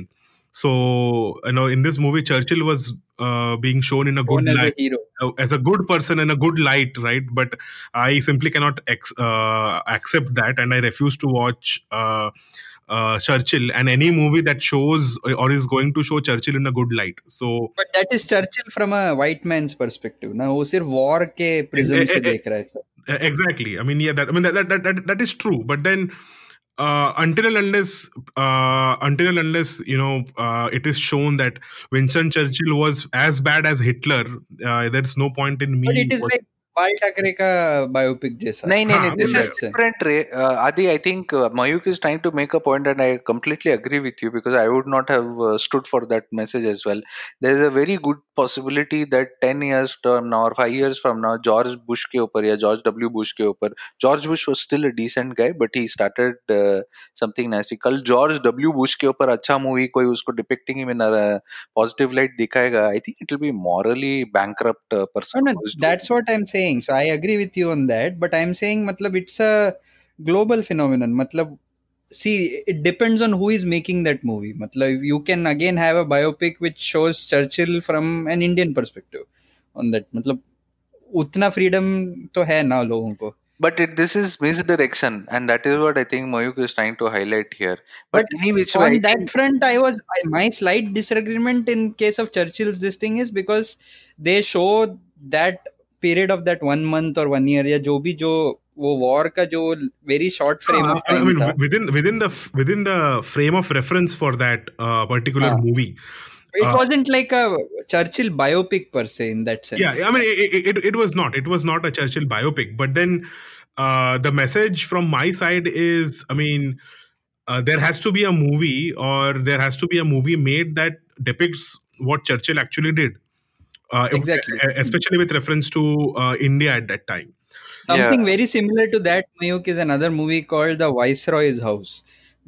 So, you know, in this movie, Churchill was uh, being shown in a good Shown as a light, hero. uh, as a good person in a good light, right? But I simply cannot ex- uh, accept that, and I refuse to watch. Uh, uh, Churchill and any movie that shows or is going to show Churchill in a good light. So But that is Churchill from a white man's perspective. ना वो सिर्फ war के e- prism e- से e- देख रहा है. e- exactly. I mean, yeah, that I mean that that that, that, that is true. But then uh, until and unless uh, until and unless you know uh, it is shown that Winston Churchill was as bad as Hitler, uh, there's no point in But it me. is like बाल ठाकरे का biopic जैसा. नहीं नहीं नहीं हाँ, this In is that sense. different Ray. uh, Adi, I think uh, Mayuk is trying to make a point and I completely agree with you because I would not have uh, stood for that message as well. There is a very good possibility that ten years from now or five years from now George Bush के ऊपर या George W Bush के ऊपर, George Bush was still a decent guy but he started uh, something nasty. कल George W Bush के ऊपर अच्छा movie कोई उसको depicting him in a uh, positive light दिखाएगा, I think it will be morally bankrupt uh, No, person no, who is doing that's what I'm saying. So I agree with you on that. But I'm saying, matlab, it's a global phenomenon. Matlab, see, it depends on who is making that movie. Matlab, you can again have a biopic which shows Churchill from an Indian perspective on that. Matlab, उतना freedom तो है ना लोगों को. But it, this is misdirection, and that is what I think Mayuk is trying to highlight here. But, But any which way, I on that think, front, I was I, my slight disagreement in case of Churchill's this thing is because they show that period of that one month or one year या जो भी जो वो war का जो very short frame Uh, of I time mean, था. wi- within within the f- within the frame of reference for that uh, particular हाँ. movie, It uh, wasn't like a Churchill biopic per se in that sense. yeah, I mean, it, it, it was not. It was not a Churchill biopic. But then uh, the message from my side is, I mean, uh, there has to be a movie or there has to be a movie made that depicts what Churchill actually did, uh, Exactly. especially with reference to uh, India at that time. yeah, Something very similar to that, Mayuk, is another movie called The Viceroy's House,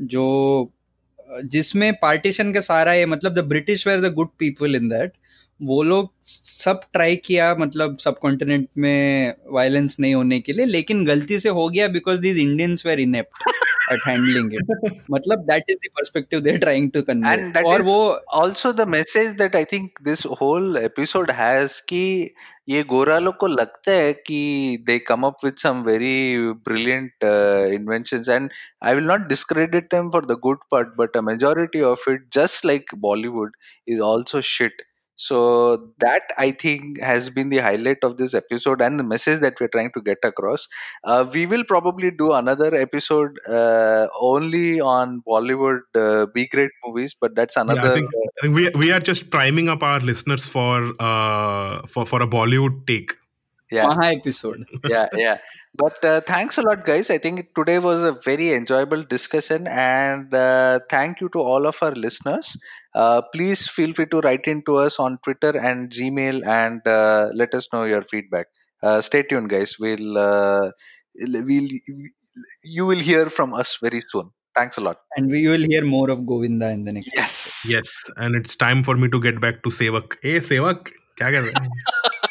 जो जिसमें partition का सारा है, मतलब the British were the good people in that. वो लोग सब try किया मतलब सब कॉन्टिनेंट में वायलेंस नहीं होने के लिए, लेकिन गलती से हो गया because these Indians were inept at handling it. मतलब that is the perspective they're trying to convey. and that और is वो also the message that I think this whole episode has कि ये गोरा लोग को लगता है कि they come up with some very brilliant uh, inventions, and I will not discredit them for the good part, but a majority of it, just like Bollywood, is also shit. So that I think has been the highlight of this episode and the message that we're trying to get across. Uh, we will probably do another episode uh, only on Bollywood uh, B grade movies, but that's Yeah, I another. think, I think we we are just priming up our listeners for uh for for a Bollywood take. Yeah, महा episode. yeah, yeah. But uh, thanks a lot, guys. I think today was a very enjoyable discussion, and uh, thank you to all of our listeners. Uh, please feel free to write into us on Twitter and Gmail, and uh, let us know your feedback. Uh, stay tuned, guys. We'll uh, we'll you will hear from us very soon. Thanks a lot. And we will hear more of Govinda in the next episode. Yes. Yes, and it's time for me to get back to Sevak. Hey, Sevak, क्या कर रहे हैं?